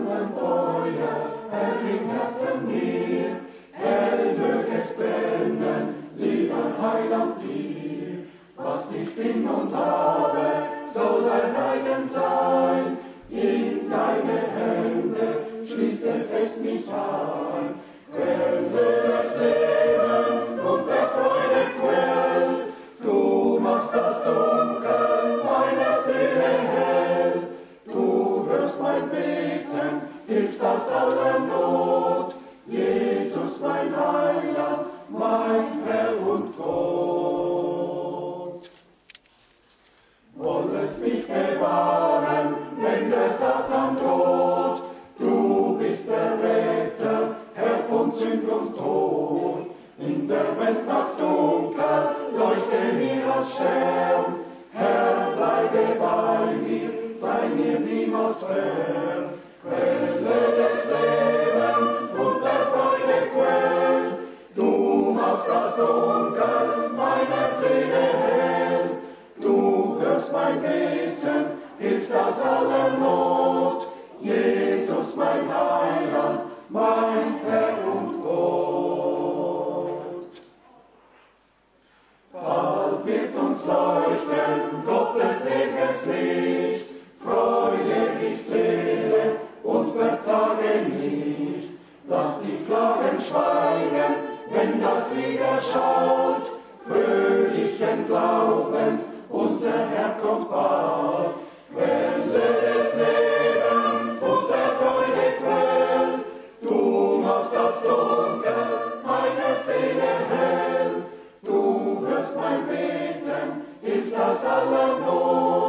Feuer, Herr, im Herzen mir, hell mög es brennen, lieber Heiland dir. Was ich bin und habe, soll dein eigen sein, in deine Hände schließt fest mich ein. Quelle des Lebens und der Freude Quell, du machst das Dunkel meiner Seele hell. Du hörst mein Beten, hilfst aus aller Not, Jesus mein Heiland, mein Herr und Gott. Wollest mich bewahren, wenn der Satan droht, du bist der Retter, Herr von Sünd und Tod. In der Welt nach Dunkel, leuchte mir als Stern, Herr, bleibe bei mir, sei mir niemals fern. Quelle des Lebens und der Freude Quell, du machst das Dunkel meiner Seele hell. Du hörst mein Beten, hilfst aus aller Not, Jesus mein Heiland, mein Herr und Gott. Bald wird uns leuchten Gottes ewiges Licht, freue dich Seele und verzage nicht. Lass die Klagen schweigen, wenn das Lied erschaut, fröhlichen Glaubens, unser Herr kommt bald. Quelle des Lebens und der Freude Quell, du machst das Dunkel meiner Seele hell. Du hörst mein Beten, hilfst aus aller Not.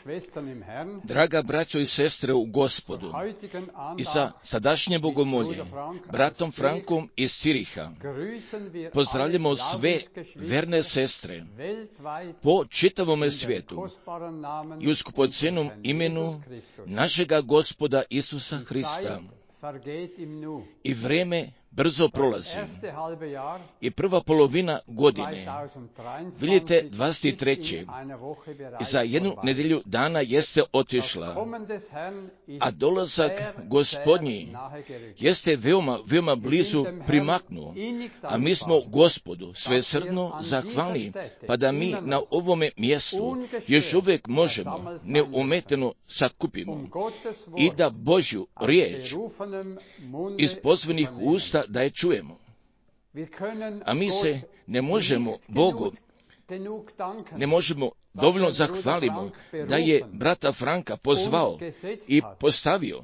Draga braćo i sestre u Gospodu, i sa sadašnje bogomolje, bratom Frankom iz Ciriha, pozdravljamo sve verne sestre po čitavome svijetu i u skupocenom imenu našega Gospoda Isusa Hrista. I vrijeme brzo prolazi. I prva polovina godine, vidite, 23. za jednu nedjelju dana jeste otišla, a dolazak Gospodnji jeste veoma blizu primaknuo, a mi smo Gospodu svesrdno zahvalni, pa da mi na ovome mjestu još uvijek možemo neumeteno sakupimo i da Božju riječ iz pozvanih usta da je čujemo. A mi se ne možemo Bogu, ne možemo dovoljno zahvalimo da je brata Franka pozvao i postavio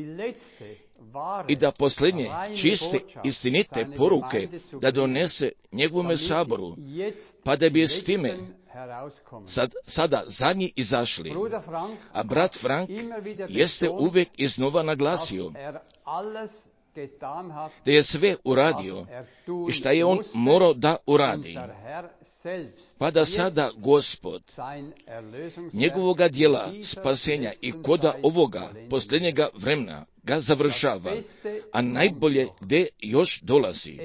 i da posljednje čiste istinite poruke da donese njegovome saboru, pa da bi s time sada zadnji izašli. A brat Frank jeste uvijek iznova naglasio da je sve uradio i šta je on morao da uradi, pa da sada Gospod njegovoga djela spasenja i koda ovoga posljednjega vremena ga završava, a najbolje gdje još dolazi.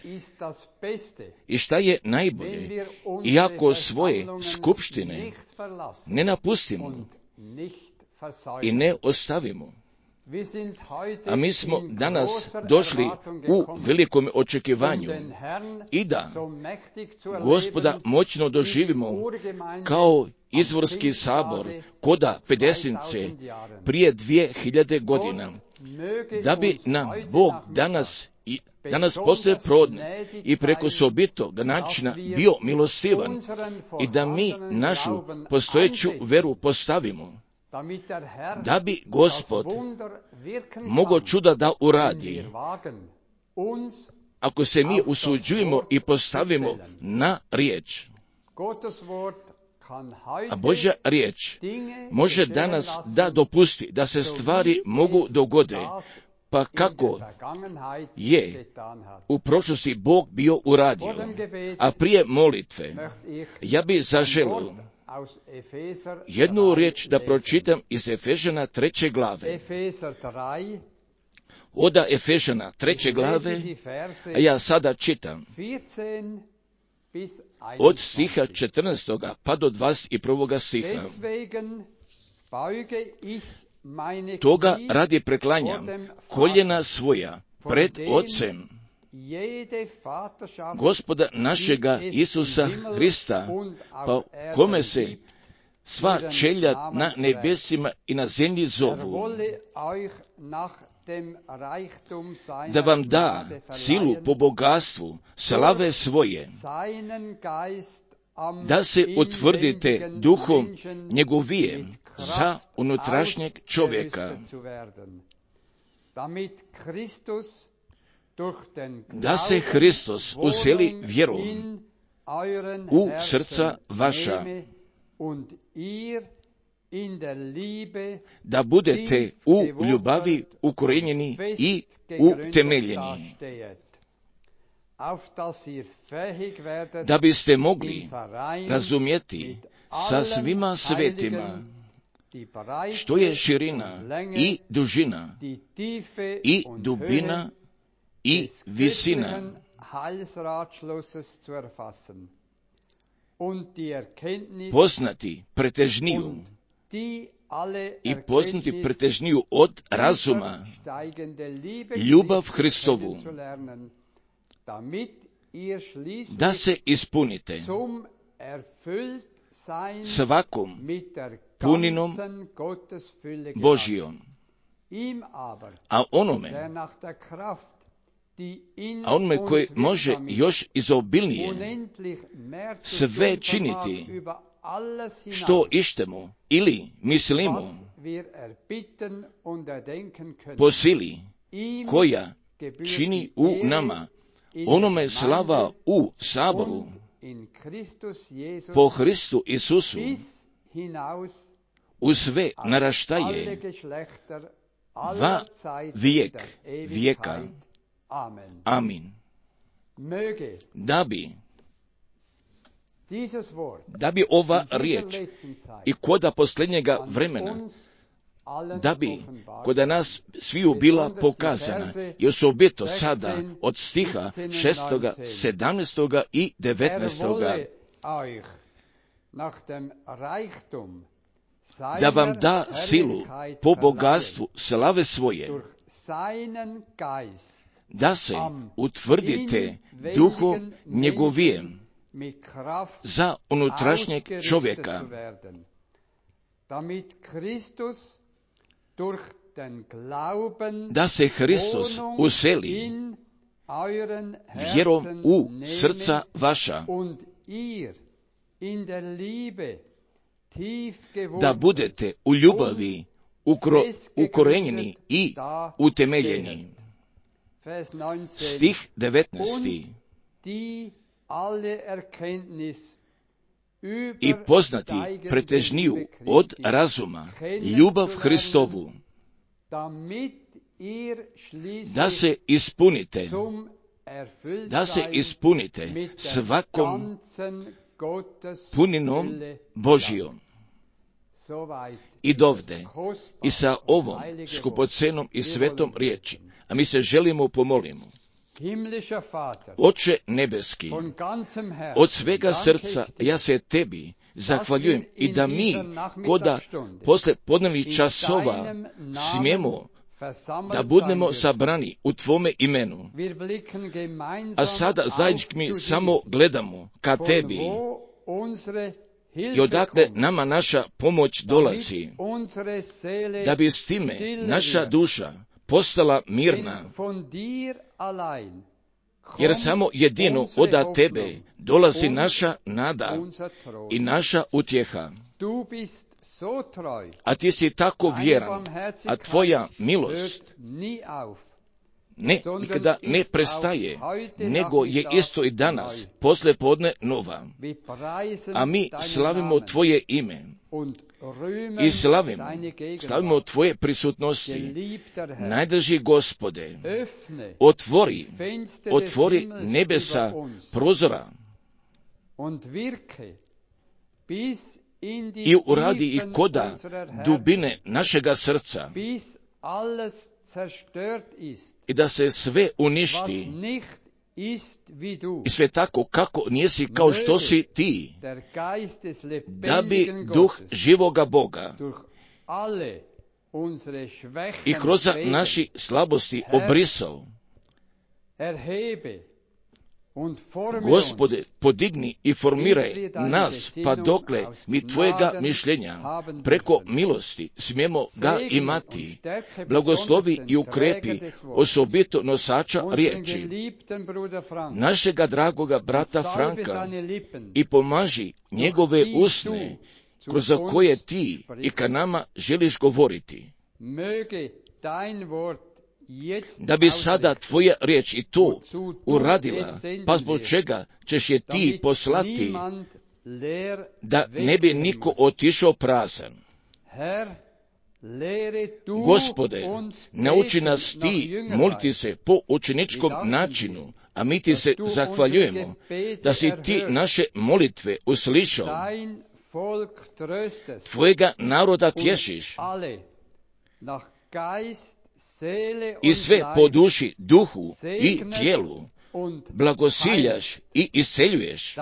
I šta je najbolje, iako svoje skupštine ne napustimo i ne ostavimo. A mi smo danas došli u velikom očekivanju i da Gospoda moćno doživimo kao izvorski sabor koda Pedesnice prije 2000 godina, da bi nam Bog danas postoje prodne i preko sobitog načina bio milostivan i da mi našu postojeću veru postavimo, da bi Gospod mogao čuda da uradi, ako se mi usuđujemo i postavimo na riječ. A Božja riječ može danas da dopusti da se stvari mogu dogode, pa kako je u prošlosti Bog bio uradio. A prije molitve ja bi zaželio jednu riječ da pročitam iz Efežana 3. glave. Od Efežana 3. glave, a ja sada čitam od stiha 14. pa do 21. stiha. Toga radi preklanjam koljena svoja pred Ocem Gospoda našega Isusa Hrista, pa kome se sva čelja na nebesima i na zemlji zovu, da vam da silu po bogatstvu slave svoje, da se utvrdite duhom njegovije za unutrašnjeg čovjeka, da se Hristos useli vjerom u srca vaša, da budete u ljubavi ukorenjeni i utemeljeni, da biste mogli razumjeti sa svima svetima što je širina i dužina i dubina i visina, poznati pretežniju od razuma, ljubav Hristovu, da se ispunite svakom puninom Božijom, a onome koji može još izobilnije sve činiti što ištemo ili mislimo po sili koja čini u nama onome slava u saboru po Hristu Isusu u sve naraštaje, va vijek vijeka. Amin. Da bi ova riječ i koda posljednjega vremena, da bi koda nas sviju bila pokazana, i osobito sada od stiha 6., 17. i 19. Da vam da silu po bogatstvu slave svoje, da se utvrdite duhom njegovijem za unutrašnjeg čovjeka, da se Hristos useli vjerom u srca vaša, da budete u ljubavi ukorenjeni i utemeljeni. Stih 19. I poznati pretežniju od razuma ljubav Hristovu, da se ispunite svakom puninom Božijom. I dovde, i sa ovom skupocenom i svetom riječi, a mi se želimo pomolimo. Oče nebeski, od svega srca ja se tebi zahvaljujem i da mi, koda posle podnevnih časova smijemo da budemo sabrani u Tvome imenu. A sada zajednički mi samo gledamo ka tebi i odakle nama naša pomoć dolazi, da bi s time naša duša postala mirna, jer samo jedino od tebe dolazi naša nada i naša utjeha. A ti si tako vjeran, a tvoja milost nikada ne prestaje, nego je isto i danas, posle podne nova. A mi slavimo tvoje ime i slavimo tvoje prisutnosti. Najdrži Gospode, otvori nebesa prozora i uradi i koda dubine našega srca, i da se sve uništi i sve tako kako nisi kao što si ti, da bi duh živoga Boga i kroz naši slabosti obrisao. Gospode, podigni i formiraj nas, pa dokle mi tvojega mišljenja preko milosti smijemo ga imati. Blagoslovi i ukrepi osobito nosača riječi, našega dragoga brata Franka, i pomaži njegove usne, kroz koje ti i ka nama želiš govoriti. Da bi sada tvoja riječ i to uradila, pa zbog čega ćeš je ti poslati, da ne bi niko otišao prazan. Gospode, nauči nas ti moliti se po učeničkom načinu, a mi ti se zahvaljujemo da si ti naše molitve uslišao. Tvojega naroda tješiš i sve po duši, duhu i tijelu blagosiljaš i iseljuješ.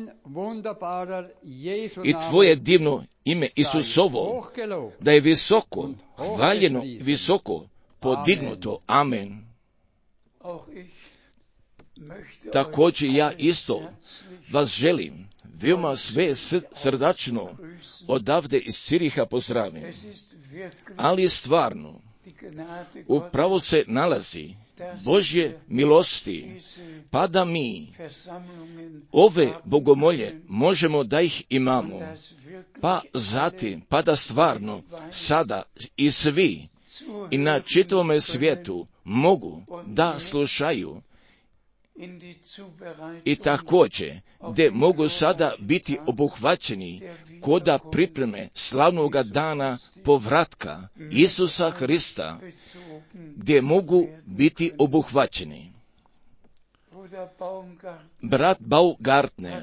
I tvoje divno ime Isusovo, da je visoko, hvaljeno, visoko podignuto. Amen. Također ja isto vas želim veoma sve srdačno odavde iz Ciriha pozdravim. Ali stvarno, upravo se nalazi Božje milosti, pa da mi ove bogomolje možemo da ih imamo, pa zatim, pa da stvarno sada i svi i na čitavome svijetu mogu da slušaju I također, gdje mogu sada biti obuhvaćeni koda pripreme slavnoga dana povratka Isusa Hrista, gdje mogu biti obuhvaćeni. Brat Baumgartner,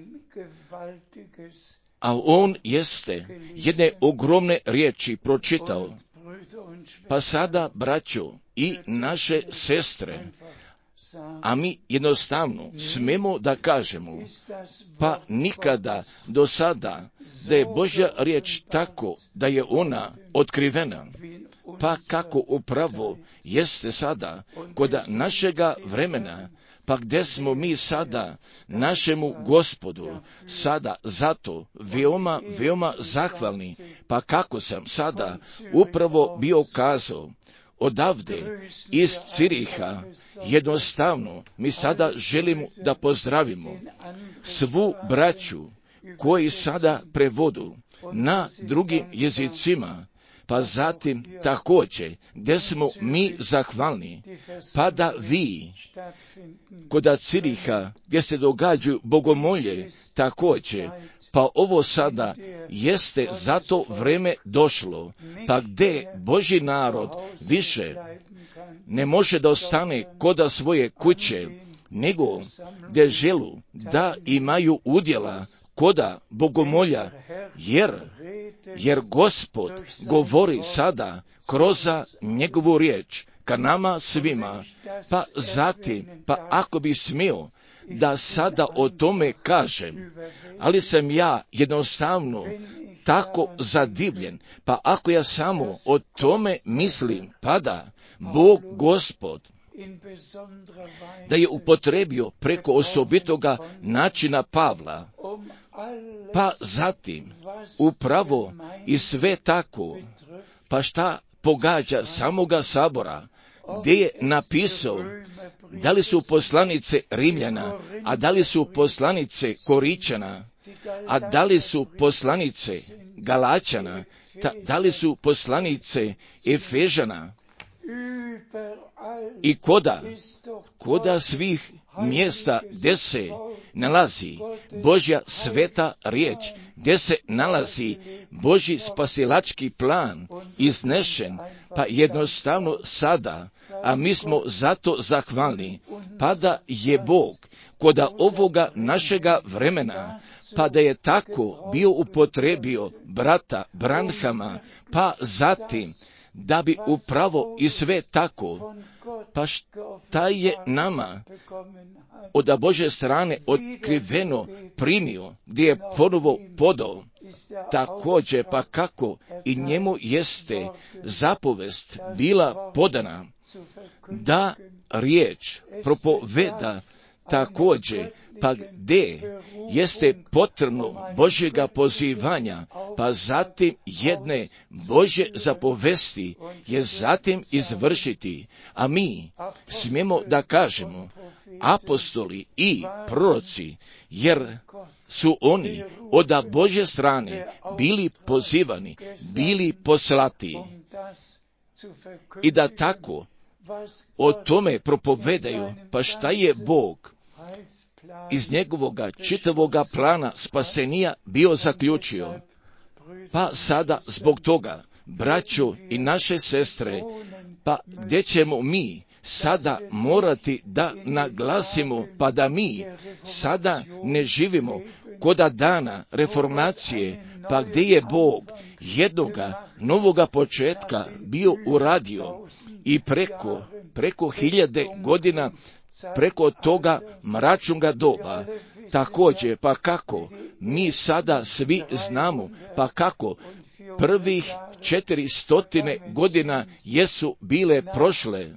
a on jeste jedne ogromne riječi pročitao, pa sada, braćo i naše sestre, a mi jednostavno smemo da kažemo, pa nikada do sada da je Božja riječ tako da je ona otkrivena, pa kako upravo jeste sada kod našega vremena, pa gdje smo mi sada našemu Gospodu sada zato veoma zahvalni, pa kako sam sada upravo bio kazao, odavde iz Ciriha jednostavno mi sada želimo da pozdravimo svu braću koji sada prevodu na drugim jezicima, pa zatim također gdje smo mi zahvalni, pa da vi kod Ciriha gdje se događaju bogomolje također, pa ovo sada jeste za to vreme došlo, pa gdje Božji narod više ne može da ostane kod svoje kuće, nego gdje želu da imaju udjela koda bogomolja, jer Gospod govori sada kroz njegovu riječ ka nama svima, pa zatim, pa ako bi smio da sada o tome kažem, ali sam ja jednostavno tako zadivljen, pa ako ja samo o tome mislim, pa da Bog Gospod da je upotrebio preko osobitoga načina Pavla, pa zatim upravo i sve tako, pa šta pogađa samoga sabora, gdje je napisao da li su poslanice Rimljana, a da li su poslanice Koričana, a da li su poslanice Galačana, da li su poslanice Efežana, i koda svih mjesta gdje se nalazi Božja sveta riječ, gdje se nalazi Božji spasilački plan iznešen, pa jednostavno sada, a mi smo zato zahvalni, pa da je Bog koda ovoga našega vremena, pa da je tako bio upotrebio brata Branhama, pa zatim da bi upravo i sve tako, pa šta je nama od Božje strane otkriveno primio, gdje je ponovo podao, također pa kako i njemu jeste zapovest bila podana, da riječ propoveda također, pa gdje jeste potrebno Božjega pozivanja, pa zatim jedne Božje zapovesti je zatim izvršiti, a mi smijemo da kažemo apostoli i proroci, jer su oni od Božje strane bili pozivani, bili poslati, i da tako o tome propovedaju, pa šta je Bog iz njegovoga čitavoga plana spasenija bio zaključio. Pa sada zbog toga, braćo i naše sestre, pa gdje ćemo mi sada morati da naglasimo, pa da mi sada ne živimo koda dana reformacije, pa gdje je Bog jednoga novoga početka bio uradio i preko 1000 godina preko toga mračnoga doba, također pa kako mi sada svi znamo, pa kako prvih 400 godina jesu bile prošle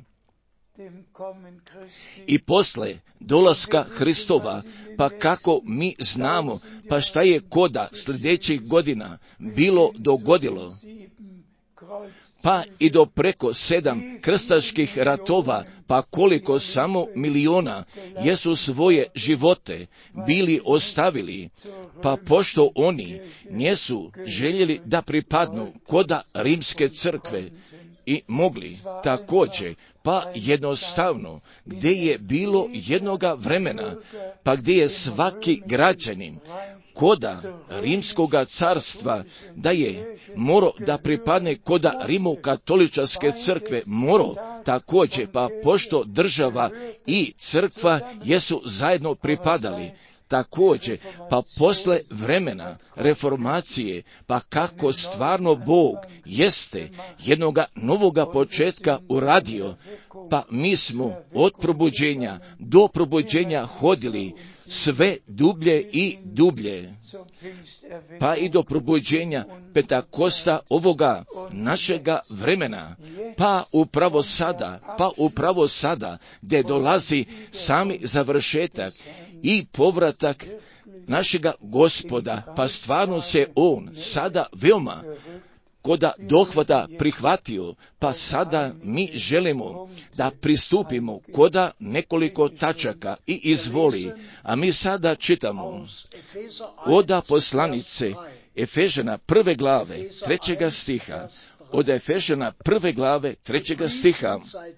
i posle dolaska Hristova, pa kako mi znamo, pa šta je koda sljedećih godina bilo dogodilo, pa i do preko 7 krstaških ratova, pa koliko samo miliona jesu svoje živote bili ostavili, pa pošto oni njesu željeli da pripadnu koda rimske crkve, i mogli također, pa jednostavno, gdje je bilo jednoga vremena, pa gdje je svaki građanin koda Rimskoga carstva, da je morao da pripadne koda Rimokatoličarske crkve, morao također, pa pošto država i crkva jesu zajedno pripadali, također, pa posle vremena reformacije, pa kako stvarno Bog jeste jednoga novoga početka uradio, pa mi smo od probuđenja do probuđenja hodili sve dublje i dublje, pa i do probuđenja Pentakosta ovoga našega vremena, pa upravo sada, gdje dolazi sami završetak i povratak našega Gospoda, pa stvarno se on sada veoma koda dohvata prihvatio, pa sada mi želimo da pristupimo koda nekoliko tačaka i izvoli, a mi sada čitamo oda poslanice Efežana 1. glave 3. stiha, od Efežana 1. glave 3. stiha.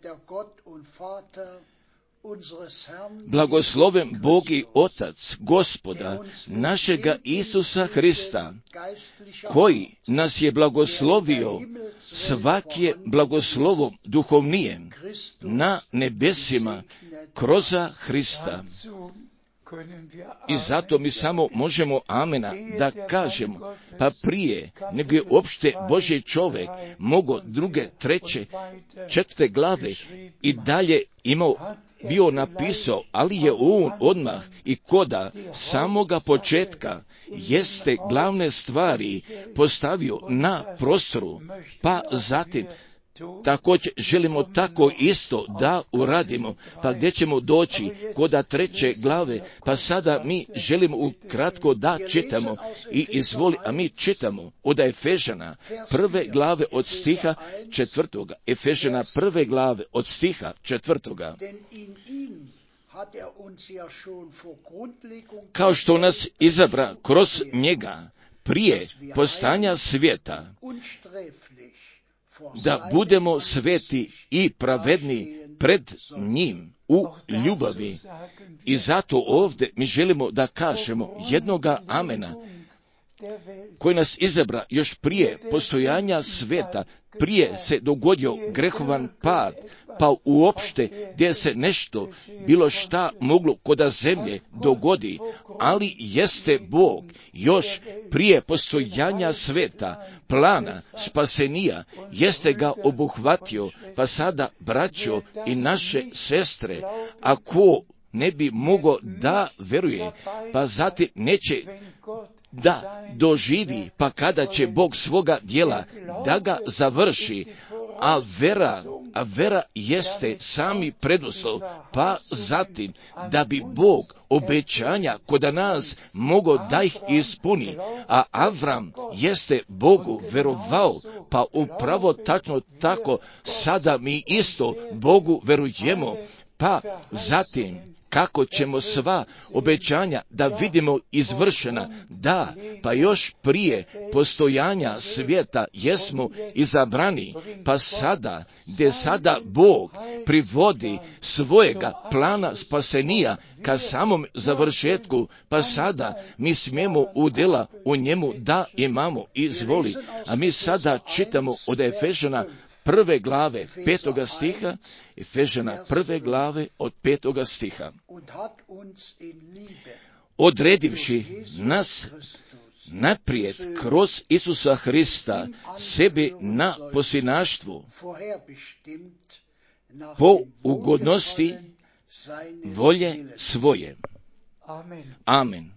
Blagosloven Bog i Otac Gospoda našega Isusa Hrista, koji nas je blagoslovio svake blagoslovo duhovnije na nebesima kroz Hrista. I zato mi samo možemo amena da kažemo, pa prije nego je uopšte Božji čovjek mogo 2., 3., 4. glave i dalje bio napisao, ali je on odmah i koda samoga početka jeste glavne stvari postavio na prostoru, pa zatim također želimo tako isto da uradimo, pa gdje ćemo doći koda 3. glave, pa sada mi želimo ukratko da čitamo i izvoli, a mi čitamo od Efežana 1. glave od stiha 4. Efežana 1. glave od stiha 4. Kao što nas izabra kroz njega prije postanja svijeta, da budemo sveti i pravedni pred njim u ljubavi. I zato ovdje mi želimo da kažemo jednoga amena, koji nas izabra još prije postojanja sveta, prije se dogodio grehovan pad, pa uopšte gdje se nešto, bilo šta moglo koda zemlje dogodi, ali jeste Bog još prije postojanja sveta, plana spasenija, jeste ga obuhvatio, pa sada, braćo i naše sestre, ako ne bi mogao da veruje, pa zatim neće da doživi, pa kada će Bog svoga djela da ga završi, a vera jeste sami preduslov, pa zatim da bi Bog obećanja koda nas mogao da ih ispuni, a Avram jeste Bogu verovao, pa upravo tačno tako sada mi isto Bogu verujemo, pa zatim kako ćemo sva obećanja da vidimo izvršena, da, pa još prije postojanja svijeta jesmo izabrani, pa sada, gdje sada Bog privodi svojega plana spasenija ka samom završetku, pa sada mi smijemo udjela u njemu da imamo, izvoli, a mi sada čitamo od Efežana 1. glave 5. stiha, Efežana 1. glave od 5. stiha. Odredivši nas naprijed kroz Isusa Hrista sebi na posinaštvu, po ugodnosti volje svoje. Amen.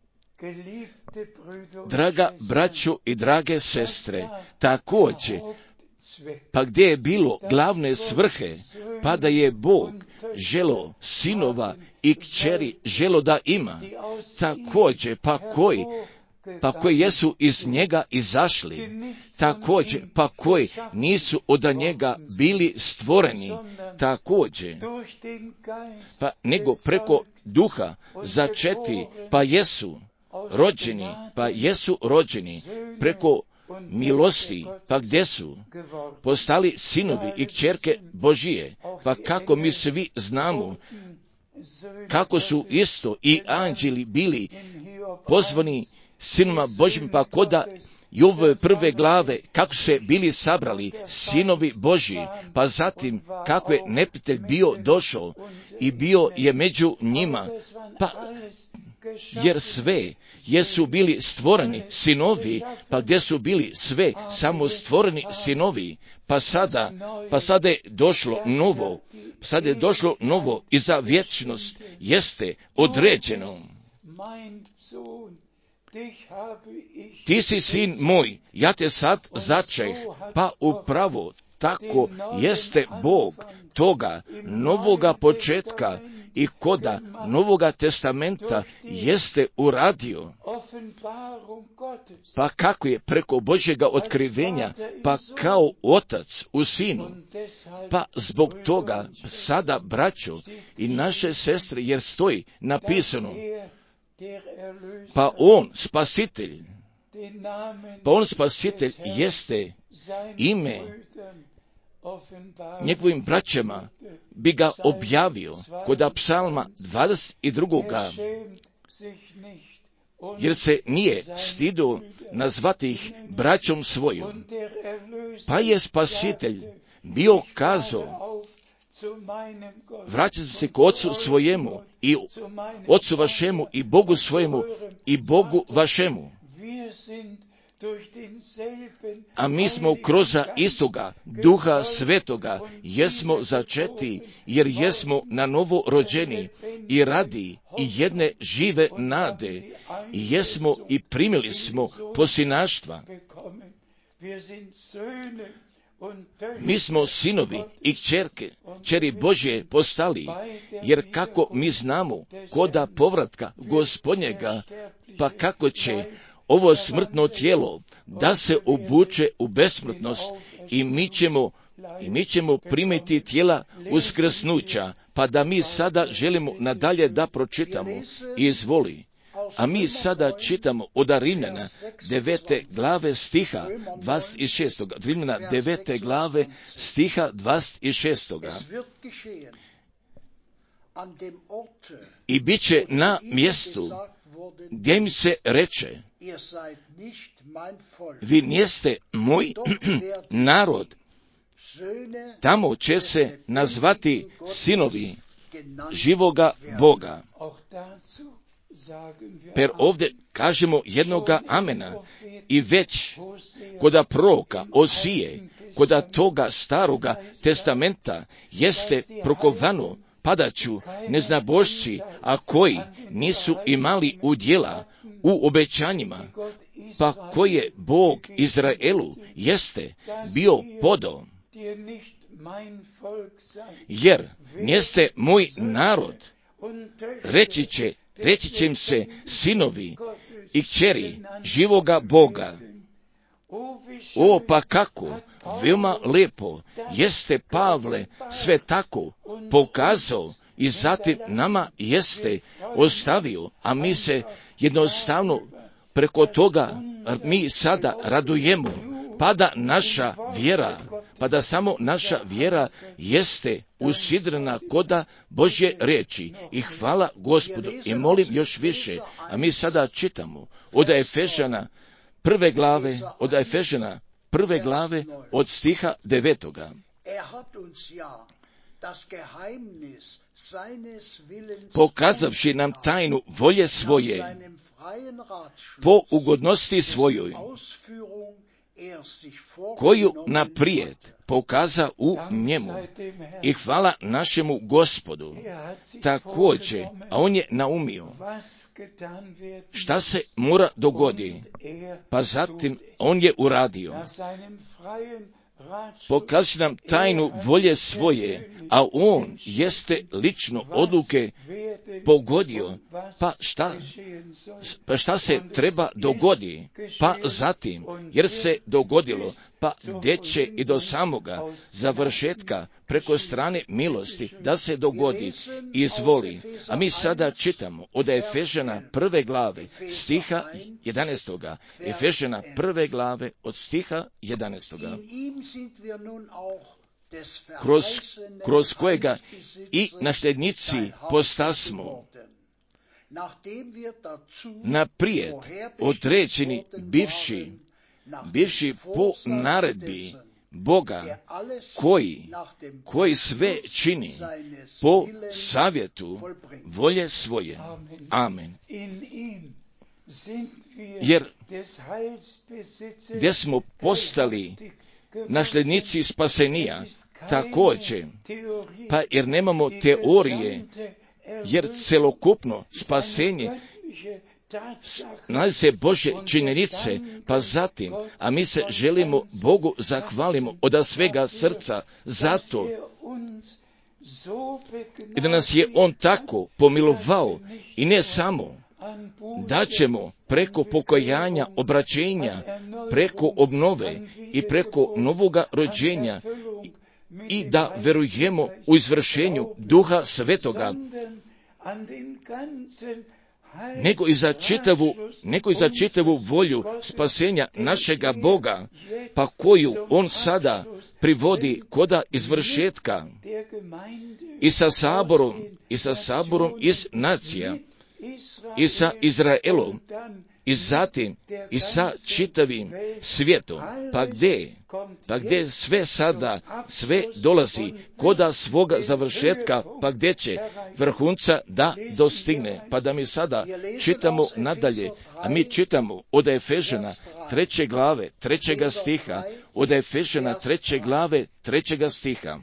Draga braćo i drage sestre, također, pa gdje je bilo glavne svrhe, pa da je Bog želo sinova i kćeri želo da ima, također pa koji jesu iz njega izašli, također pa koji nisu od njega bili stvoreni, također pa nego preko duha začeti, pa jesu rođeni preko milosti, pa gdje su postali sinovi i kćerke Božije, pa kako mi svi znamo kako su isto i anđeli bili pozvani sinoma Božjim, pa koda Jovove prve glave, kako se bili sabrali sinovi Božji, pa zatim kako je neprijatelj bio došao i bio je među njima, pa jer sve jesu bili stvoreni sinovi, pa gdje su bili sve samo stvoreni sinovi, pa sada je došlo novo i za vječnost jeste određeno. Ti si sin moj, ja te sad začeh, pa upravo tako jeste Bog toga novoga početka i koda Novoga testamenta jeste uradio. Pa kako je preko Božjega otkrivenja, pa kao otac u sinu. Pa zbog toga sada, braćo i naše sestre, jer stoji napisano, pa on spasitelj jeste ime njegovim braćama bi ga objavio kod psalma 22. Jer se nije stidio nazvati ih braćom svojom. Pa je spasitelj bio kazao, vraćam se k ocu svojemu i ocu vašemu i Bogu svojemu i Bogu vašemu. A mi smo kroz istoga Duha Svetoga jesmo začeti, jer jesmo na novo rođeni i radi i jedne žive nade i jesmo i primili smo posinaštva. Mi smo sinovi i kćeri Božje postali, jer kako mi znamo koda povratka Gospodnjega, pa kako će ovo smrtno tijelo da se obuče u besmrtnost i mi ćemo primiti tijela uskrsnuća, pa da mi sada želimo nadalje da pročitamo. Izvoli. A mi sada čitamo od Rimljana 9. glave stiha 26. Rimljana 9. glave stiha 26. I bit će na mjestu gdje im se reče, vi niste moj narod, tamo će se nazvati sinovi živoga Boga. Per ovdje kažemo jednoga amena i već koda proroka Osije, koda toga staroga testamenta jeste prokovano, padaću neznabošci, a koji nisu imali udjela u obećanjima, pa koje Bog Izraelu jeste bio podo. Jer niste moj narod, reći će im se sinovi i kćeri živoga Boga. O, pa kako, veoma lepo jeste Pavle sve tako pokazao i zatim nama jeste ostavio, a mi se jednostavno preko toga mi sada radujemo, pa da samo naša vjera jeste usidrena koda Božje riječi. I hvala Gospodu i molim još više, a mi sada čitamo od Efežana prve glave od stiha 9. Pokazavši nam tajnu volje svoje, po ugodnosti svojoj, koju naprijed pokaza u njemu. I hvala našemu Gospodu. Također, a on je naumio šta se mora dogodi, pa zatim on je uradio. pokazat će nam tajnu volje svoje, a on jeste lično odluke pogodio, pa šta se treba dogodi, pa zatim, jer se dogodilo, pa gdje će i do samoga završetka preko strane milosti da se dogodi, izvoli. A mi sada čitamo od Efežana 1. glave stiha 11. Efežana 1. glave od stiha 11. Kroz kojega i nasljednici postasmo, naprijed određeni bivši po naredbi Boga, koji sve čini po savjetu volje svoje. Amen. Jer gdje smo postali nasljednici spasenija, također, pa jer nemamo teorije, jer celokupno spasenje nalazi se Božje činjenice, pa zatim, a mi se želimo Bogu zahvalimo od svega srca za to, i da nas je On tako pomilovao, i ne samo da ćemo preko pokajanja, obraćenja, preko obnove i preko novoga rođenja i da verujemo u izvršenju Duha Svetoga, nego i za čitavu volju spasenja našega Boga, pa koju On sada privodi koda izvršetka i sa saborom iz nacija, i sa Izraelom, i zatim i sa čitavim svijetom, pa gdje sve dolazi koda svoga završetka, pa gdje će vrhunca da dostigne. Pa da mi sada čitamo nadalje, a mi čitamo od Efežana 3. glave 3. stiha, od Efežana 3. glave 3. stiha.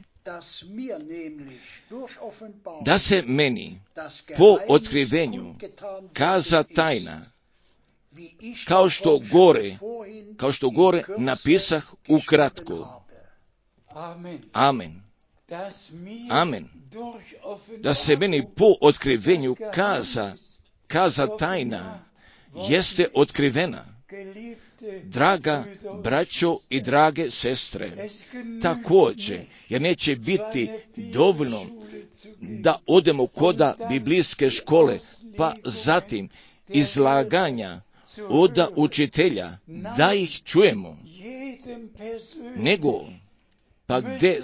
Da se meni po otkrivenju kaza tajna, kao što gore napisah ukratko. Amen. Amen. Da se meni po otkrivenju kaza tajna jeste otkrivena. Draga braćo i drage sestre, također, jer neće biti dovoljno da odemo koda biblijske škole, pa zatim izlaganja od učitelja, da ih čujemo, nego pa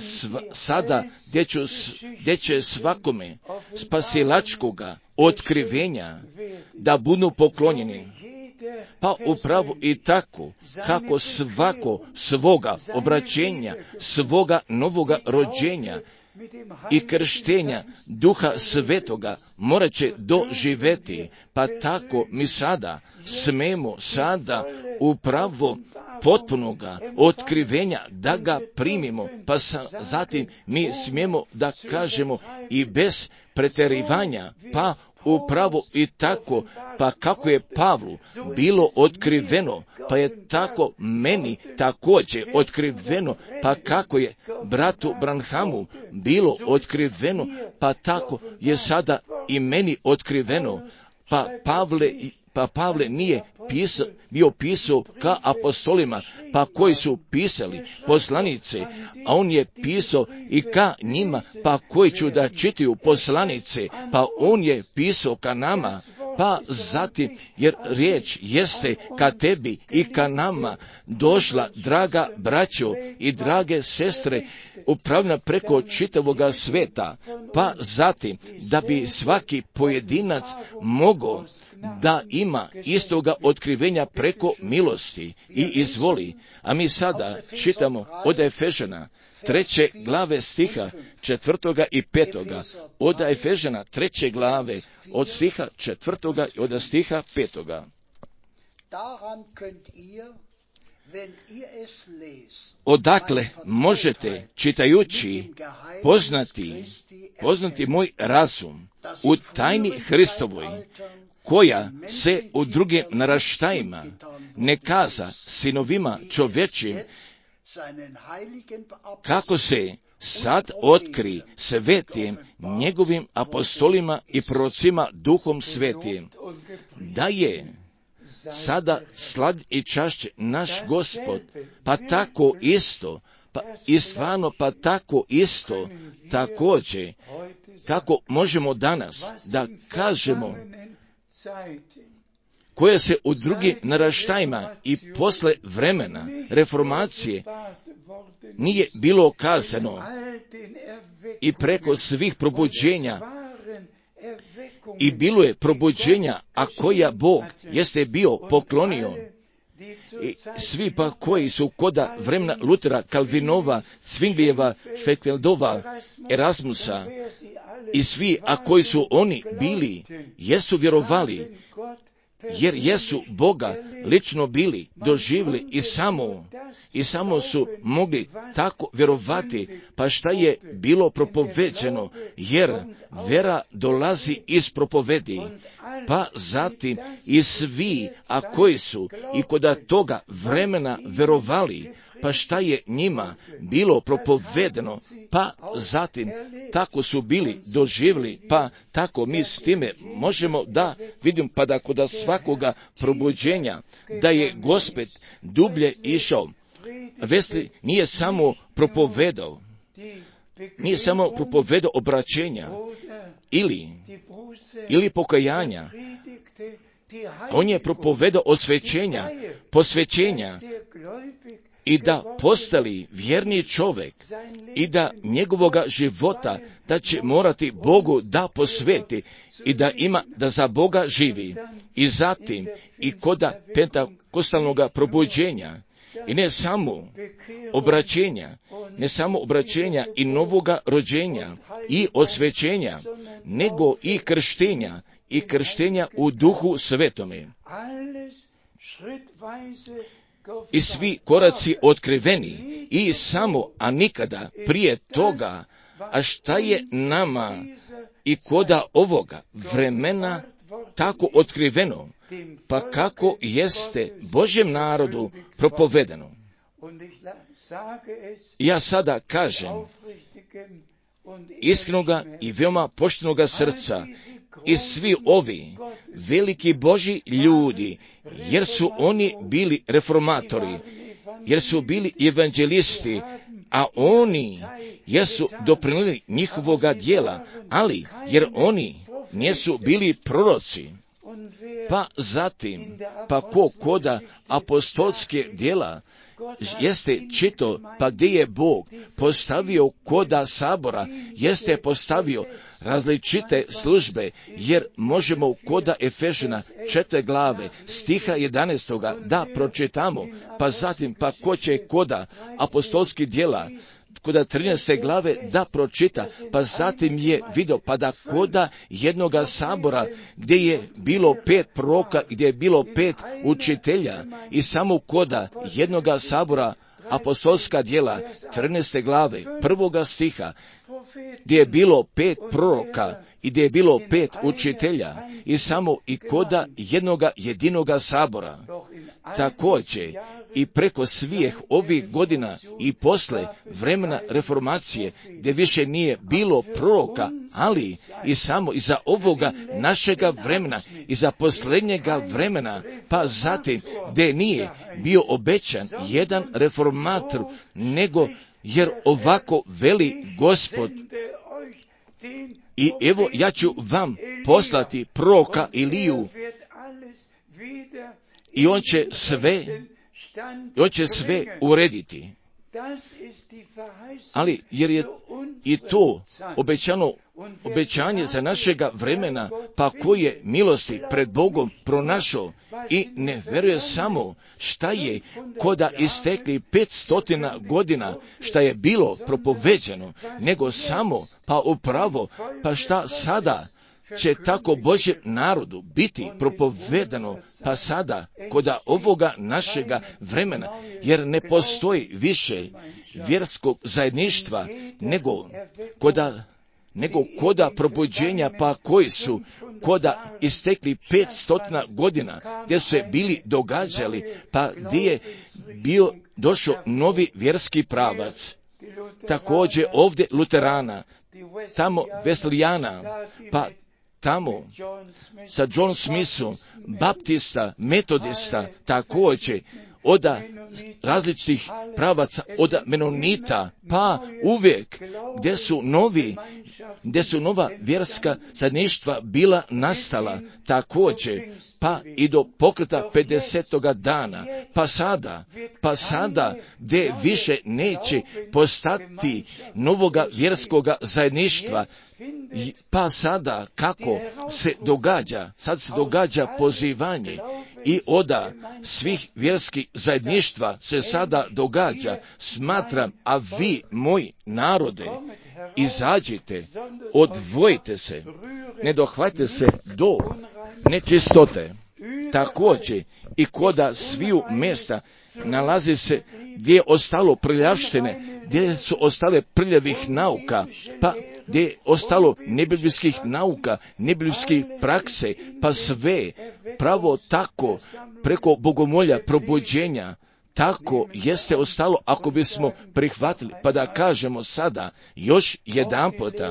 gdje će svakome spasilačkoga otkrivenja da budu poklonjeni. Pa upravo i tako, kako svako svoga obraćenja, svoga novoga rođenja i krštenja Duha Svetoga morat će doživjeti, pa tako mi sada smemo upravo potpunoga otkrivenja da ga primimo, pa zatim mi smijemo da kažemo i bez pretjerivanja, pa upravo i tako, pa kako je Pavlu bilo otkriveno, pa je tako meni također otkriveno, pa kako je bratu Branhamu bilo otkriveno, pa tako je sada i meni otkriveno. Pa Pavle nije bio pisao ka apostolima, pa koji su pisali poslanice, a on je pisao i ka njima, pa koji ću da čitaju poslanice, pa on je pisao ka nama, pa zatim, jer riječ jeste ka tebi i ka nama došla, draga braćo i drage sestre, upravljena preko čitavoga sveta, pa zatim, da bi svaki pojedinac mogao da ima istoga otkrivenja preko milosti i izvoli. A mi sada čitamo od Efežana 3. glave stiha 4. i 5. Od Efežana 3. glave od stiha 4. i od stiha 5. Odakle možete, čitajući, poznati moj razum u tajni Hristovoj, koja se u drugim naraštajima ne kaza sinovima čovječim kako se sad otkri svetim njegovim apostolima i prorocima Duhom Svetim, da je sada slad i čašće naš Gospod, pa tako isto, i stvarno pa tako isto, također, kako možemo danas da kažemo, koje se u drugim naraštajima i posle vremena reformacije nije bilo kazano i preko svih probuđenja, i bilo je probuđenja, a koja Bog jeste bio poklonio, i svi pa koji su koda vremena Lutera, Kalvinova, Zwinglijeva, Švekveldova, Erasmusa, i svi, a koji su oni bili, jesu vjerovali, jer jesu Boga lično bili, doživjeli i samo su mogli tako vjerovati, pa šta je bilo propoveđeno, jer vera dolazi iz propovedi, pa zatim i svi, a koji su i koda toga vremena vjerovali, pa šta je njima bilo propovedeno, pa zatim tako su bili doživjeli, pa tako mi s time možemo da vidimo, pa da kod svakoga probuđenja, da je Gospod dublje išao. Vesli nije samo propovedao obraćenja ili pokajanja, on je propovedao posvećenja, i da postali vjerni čovjek i da njegovoga života da će morati Bogu da posveti i da ima da za Boga živi. I zatim i koda pentakostalnog probuđenja i ne samo obraćenja i novoga rođenja i osvećenja, nego i krštenja u Duhu Svetome. I svi koraci otkriveni i samo, a nikada prije toga, a šta je nama i koda ovoga vremena tako otkriveno, pa kako jeste Božjem narodu propovedeno. Ja sada kažem iskrenoga i veoma poštenoga srca, i svi ovi veliki Božji ljudi, jer su oni bili reformatori, jer su bili evanđelisti, a oni jesu doprinijeli njihovoga djela, ali jer oni nisu bili proroci. Pa zatim, pa ko koda apostolske djela jeste čito, pa gdje je Bog postavio koda sabora, jeste postavio različite službe, jer možemo koda Efežina 4. glave stiha 11. da pročitamo, pa zatim pa ko će koda apostolskih djela koda 13. glave da pročita, pa zatim je vidio, pa da koda jednoga sabora gdje je bilo 5 proroka, gdje je bilo 5 učitelja, i samo koda jednoga sabora apostolska djela 13. glave 1. stiha, gdje je bilo 5 proroka i gdje je bilo 5 učitelja, i samo i koda jednoga jedinoga sabora. Također i preko svih ovih godina i posle vremena reformacije, gdje više nije bilo proroka, ali i samo iza ovoga našega vremena, iza posljednjega vremena, pa zatim gdje nije bio obećan jedan reformator, nego jer ovako veli Gospod, i evo ja ću vam poslati proroka Iliju, i on će sve urediti. Ali jer je i to obećanje za našega vremena, pa koje milosti pred Bogom pronašao, i ne vjeruje samo šta je koda istekli 500 godina šta je bilo propoveđeno, nego samo pa upravo pa šta sada će tako Božjem narodu biti propovedano, pa sada koda ovoga našega vremena, jer ne postoji više vjerskog zajedništva, nego koda nego koda probuđenja, pa koji su koda istekli 500 godina, gdje su se bili događali, pa gdje je došao novi vjerski pravac. Također ovdje Luterana, tamo Veslijana, pa tamo sa John Smithom, Baptista, Metodista, također od različitih pravaca, od Menonita, pa uvijek gdje su nova vjerska zajedništva bila nastala, također, pa i do pokreta 50. dana, pa sada gdje više neće postati novoga vjerskoga zajedništva, pa sada kako se događa, sad se događa pozivanje i od svih vjerskih zajedništva se sada događa, smatram, a vi, moji narode, izađite, odvojite se, ne dohvatite se do nečistote. Također i koda sviju mjesta nalazi se gdje je ostalo prljavštine, gdje su ostale prljavih nauka, pa gdje je ostalo nebiblijskih nauka, nebiblijskih prakse, pa sve pravo tako preko bogomolja, probuđenja, tako jeste ostalo ako bismo prihvatili, pa da kažemo sada još jedan puta.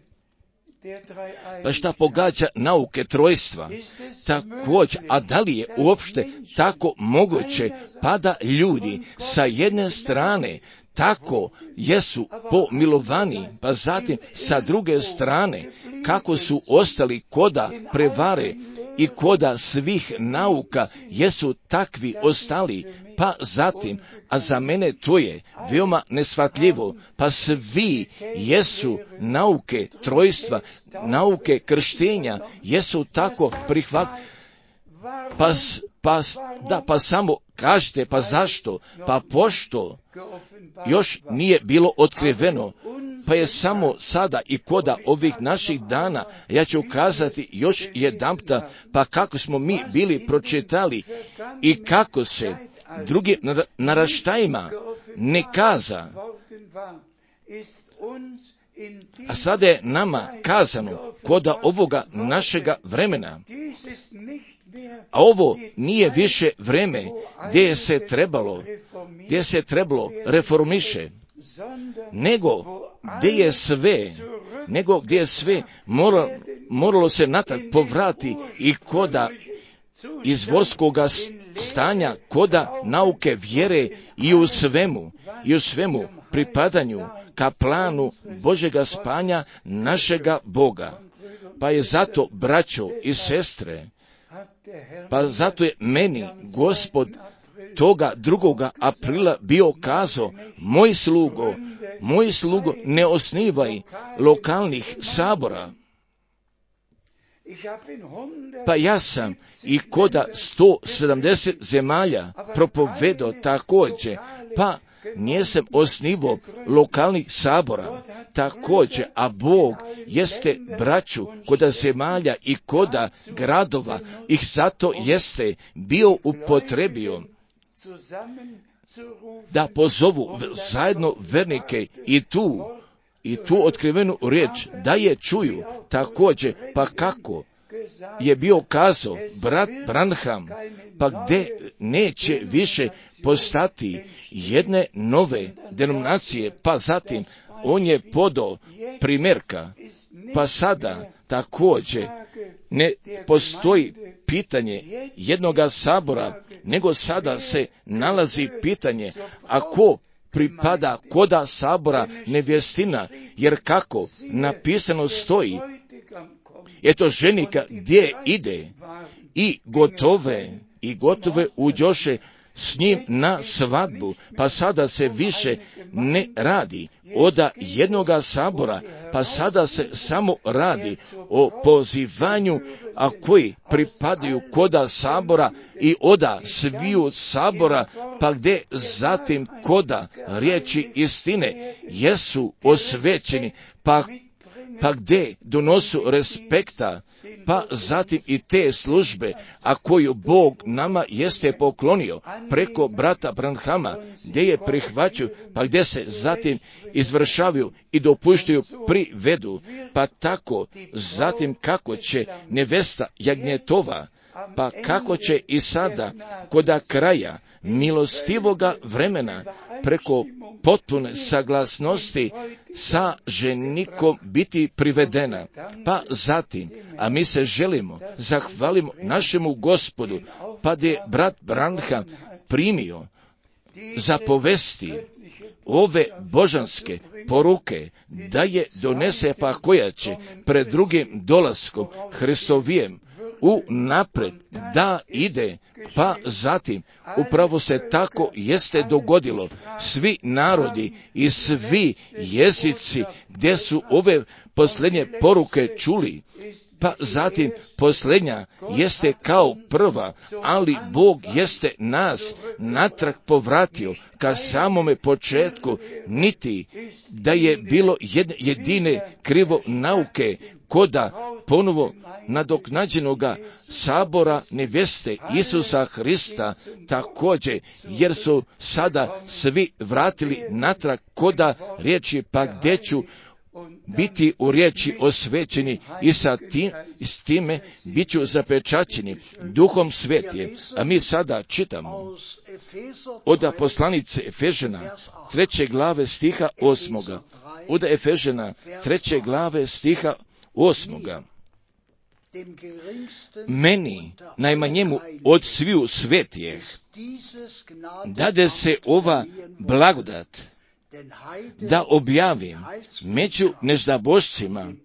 Pa šta pogađa nauke trojstva? Također, a da li je uopšte tako moguće, pa da ljudi sa jedne strane tako jesu pomilovani, pa zatim sa druge strane kako su ostali koda prevare i koda svih nauka jesu takvi ostali, pa zatim, a za mene to je veoma neshvatljivo, pa svi jesu nauke trojstva, nauke krštenja, jesu tako prihvatili, pa samo kažete, pa zašto, pa pošto još nije bilo otkriveno, pa je samo sada i koda ovih naših dana, ja ću kazati još jedanputa, pa kako smo mi bili pročitali i kako se drugim naraštajima ne kaza, a sada je nama kazano koda ovoga našega vremena, a ovo nije više vreme gdje se trebalo reformiše, nego gdje je sve moralo se natrag povrati i koda izvorskoga stanja, koda nauke vjere i u svemu pripadanju ka planu Božjega spanja našega Boga. Pa je zato, braćo i sestre, pa zato je meni Gospod toga 2. aprila bio kazao, moj slugo, ne osnivaj lokalnih sabora. Pa ja sam i koda 170 zemalja propovedao također, pa nisam osnivao lokalnih sabora također, a Bog jeste braću koda zemalja i koda gradova, ih zato jeste bio upotrebio da pozovu zajedno vernike i tu otkrivenu riječ da je čuju također, pa kako je bio kazao brat Branham, pa gdje neće više postati jedne nove denominacije, pa zatim on je podao primjerka, pa sada također ne postoji pitanje jednoga sabora, nego sada se nalazi pitanje, ako pripada koda sabora nevjestina, jer kako napisano stoji, eto ženika gdje ide i gotove uđoše s njim na svadbu, pa sada se više ne radi od jednoga sabora, pa sada se samo radi o pozivanju, a koji pripadaju koda sabora i oda sviju sabora, pa gdje zatim koda riječi istine jesu osvećeni, pa gdje donosu respekta, pa zatim i te službe, a koju Bog nama jeste poklonio preko brata Branhama, gdje je prihvaćaju, pa gdje se zatim izvršavaju i dopuštaju privedu, pa tako zatim kako će nevesta jagnjetova, pa kako će i sada koda kraja milostivoga vremena preko potpune saglasnosti sa ženikom biti privedena. Pa zatim, a mi se želimo, zahvalimo našemu Gospodu, pa da je brat Branham primio za povesti ove božanske poruke, da je donese pa koja će pred drugim dolaskom Hristovijem unapred da ide, pa zatim upravo se tako jeste dogodilo. Svi narodi i svi jezici gdje su ove posljednje poruke čuli, pa zatim posljednja jeste kao prva, ali Bog jeste nas natrag povratio ka samome početku, niti da je bilo jedine krivo nauke koda ponovo nadoknađenoga sabora nevjeste Isusa Hrista također, jer su sada svi vratili natrag koda riječi, pa gdje ću biti u riječi osvećeni i s time bit ću zapečaćeni Duhom Svetim. A mi sada čitamo od poslanice Efežana 3. glave stiha 8. Od Efežana 3. glave stiha 8. Meni, najmanjemu od sviju svetijeh, dade se ova blagodat, da objavim među neznabošcima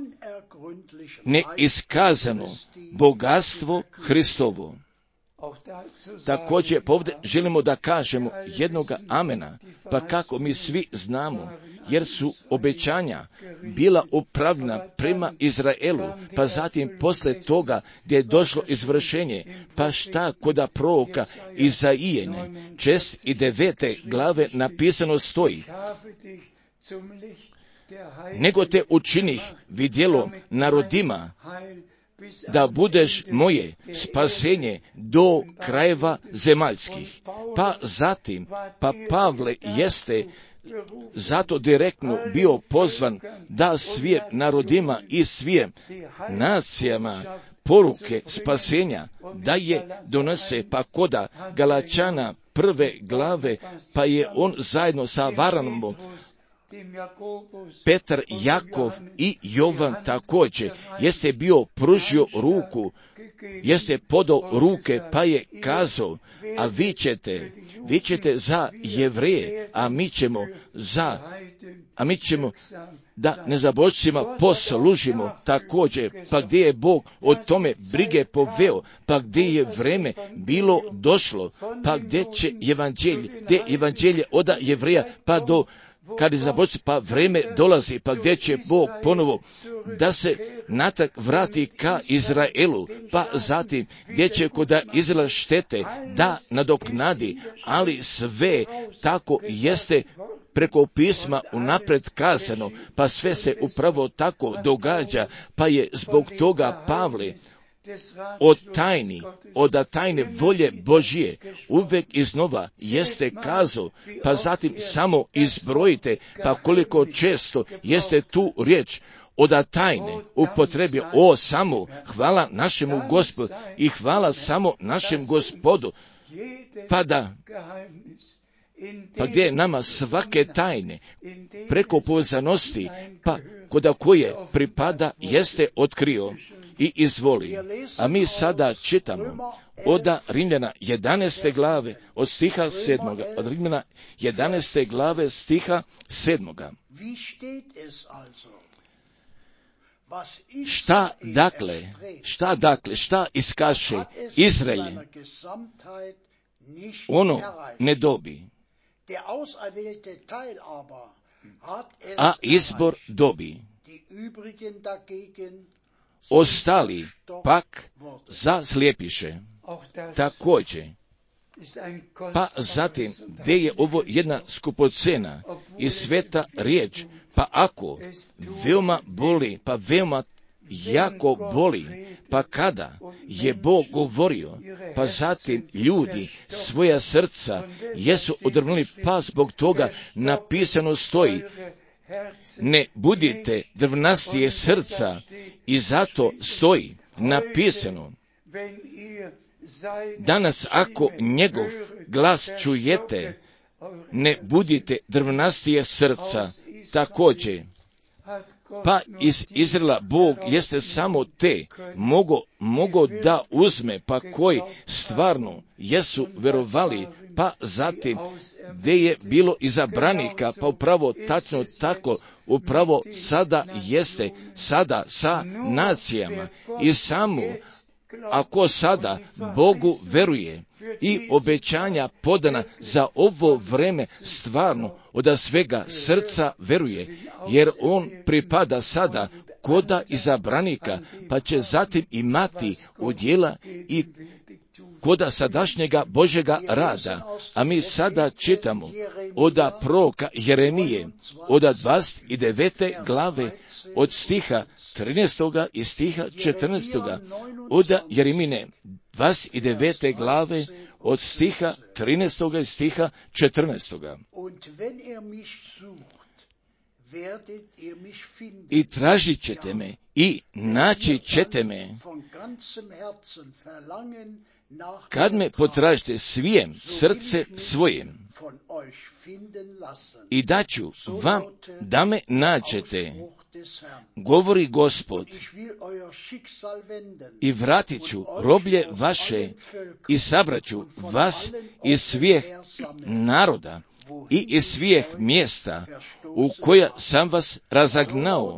neiskazano bogatstvo Hristovo. Također ovdje želimo da kažemo jednoga amena, pa kako mi svi znamo, jer su obećanja bila upravljena prema Izraelu, pa zatim posle toga gdje je došlo izvršenje, pa šta koda proroka Izaijene 6. glave napisano stoji: nego te učinih vidjelo narodima, da budeš moje spasenje do krajeva zemaljskih. Pa zatim, pa Pavle jeste zato direktno bio pozvan da svim narodima i svim nacijama poruke spasenja da je donose, pa koda Galačana 1. glave, pa je on zajedno sa Varanom, Petar, Jakov i Jovan također jeste bio pružio ruku, jeste podao ruke, pa je kazao: a vi ćete za Jevreje, a mi ćemo da nezabošcima poslužimo također. Pa gdje je Bog o tome brige poveo, pa gdje je vreme bilo došlo, pa gdje će evanđelje od Jevreja pa do kad je zabočiti, pa vreme dolazi, pa gdje će Bog ponovo da se natrag vrati ka Izraelu, pa zatim gdje će koda Izraela štete da nadoknadi, ali sve tako jeste preko pisma unapred kazano, pa sve upravo tako događa, pa je zbog toga Pavle od tajne volje Božije uvijek iznova jeste kazao, pa zatim samo izbrojite, pa koliko često jeste tu riječ od tajne upotrebio. Samo hvala našemu Gospodu i hvala samo našem Gospodu, pa gdje je nama svake tajne preko poznanosti, pa koda koje pripada jeste otkrio i izvoli. A mi sada čitamo od Rimljana 11. glave od stiha 7. Od Rimljana 11. glave stiha 7. Šta iskaše Izrael? Ono ne dobi, a izbor dobi. Ostali pak zaslijepiše. Također, pa zatim, gdje je ovo jedna skupocena i sveta riječ, pa ako veoma boli, pa veoma jako boli, pa kada je Bog govorio, pa zatim ljudi svoja srca jesu odrnuli, pa zbog toga napisano stoji: ne budite drvnastije srca, i zato stoji napisano. Danas ako njegov glas čujete, ne budite drvnastije srca također. Pa iz Izraela Bog jeste samo te mogo da uzme, pa koji stvarno jesu verovali, pa zatim gdje je bilo izabranika, pa upravo tačno tako, upravo sada jeste, sada sa nacijama. I samo ako sada Bogu veruje i obećanja podana za ovo vreme stvarno od svega srca veruje, jer on pripada sada koda izabranika, pa će zatim imati udjela i koda sadašnjega Božjega rada. A mi sada čitamo od proroka Jeremije, od 29. glave, od stiha 13. i stiha 14. od Jeremine 29. glave, od stiha 13. i stiha 14. I tražit ćete me i naći ćete me, kad me potražite svijem srce svojim, i daću vam da me nađete, govori Gospod, i vratit ću roblje vaše i sabraću vas iz svih naroda i iz svih mjesta u koja sam vas razagnao,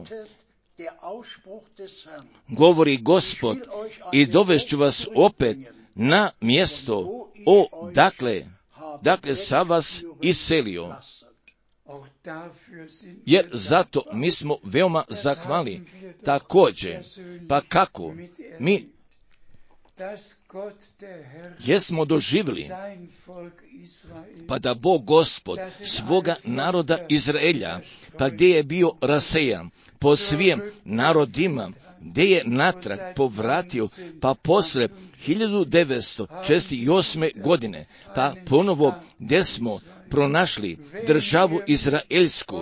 govori Gospod, i dovešću vas opet na mjesto dakle sam vas iselio. Jer zato mi smo veoma zahvalni također. Pa kako? Mi jesmo doživjeli pa da Bog Gospod svoga naroda Izraelja, pa gdje je bio rasejan po svim narodima, gdje je natrag povratio, pa posle 1968. godine, pa ponovo gdje smo pronašli državu Izraelsku.